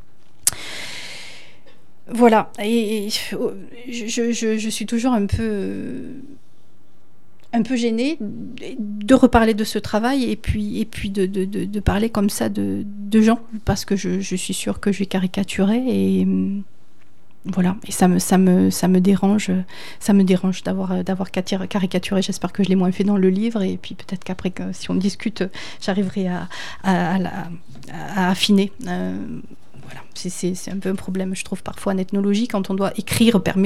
Voilà, et je suis toujours un peu gênée de reparler de ce travail et puis de parler comme ça de gens, parce que je suis sûre que je vais caricaturer et voilà, et ça me dérange d'avoir caricaturé. J'espère que je l'ai moins fait dans le livre, et puis peut-être qu'après, si on discute, j'arriverai à affiner. Voilà, c'est un peu un problème, je trouve, parfois en ethnologie, quand on doit écrire, permet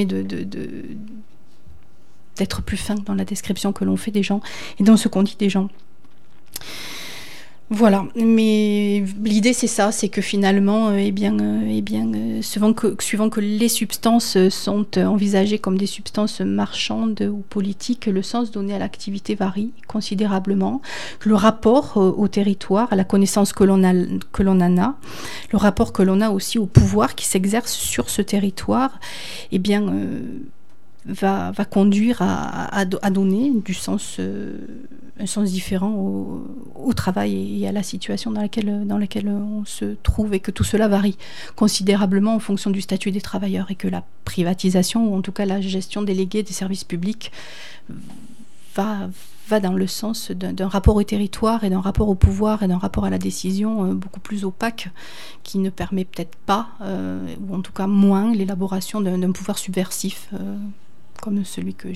d'être plus fin dans la description que l'on fait des gens et dans ce qu'on dit des gens. Voilà, mais l'idée c'est ça, c'est que finalement, suivant que les substances sont envisagées comme des substances marchandes ou politiques, le sens donné à l'activité varie considérablement. Le rapport au territoire, à la connaissance que l'on en a, le rapport que l'on a aussi au pouvoir qui s'exerce sur ce territoire, va conduire à donner du sens, un sens différent au travail et à la situation dans laquelle on se trouve, et que tout cela varie considérablement en fonction du statut des travailleurs, et que la privatisation, ou en tout cas la gestion déléguée des services publics, va dans le sens d'un rapport au territoire et d'un rapport au pouvoir et d'un rapport à la décision beaucoup plus opaque, qui ne permet peut-être pas, ou en tout cas moins, l'élaboration d'un pouvoir subversif comme celui que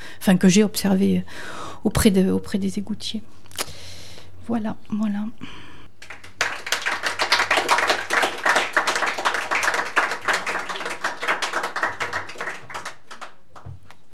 j'ai observé auprès des égoutiers. Voilà.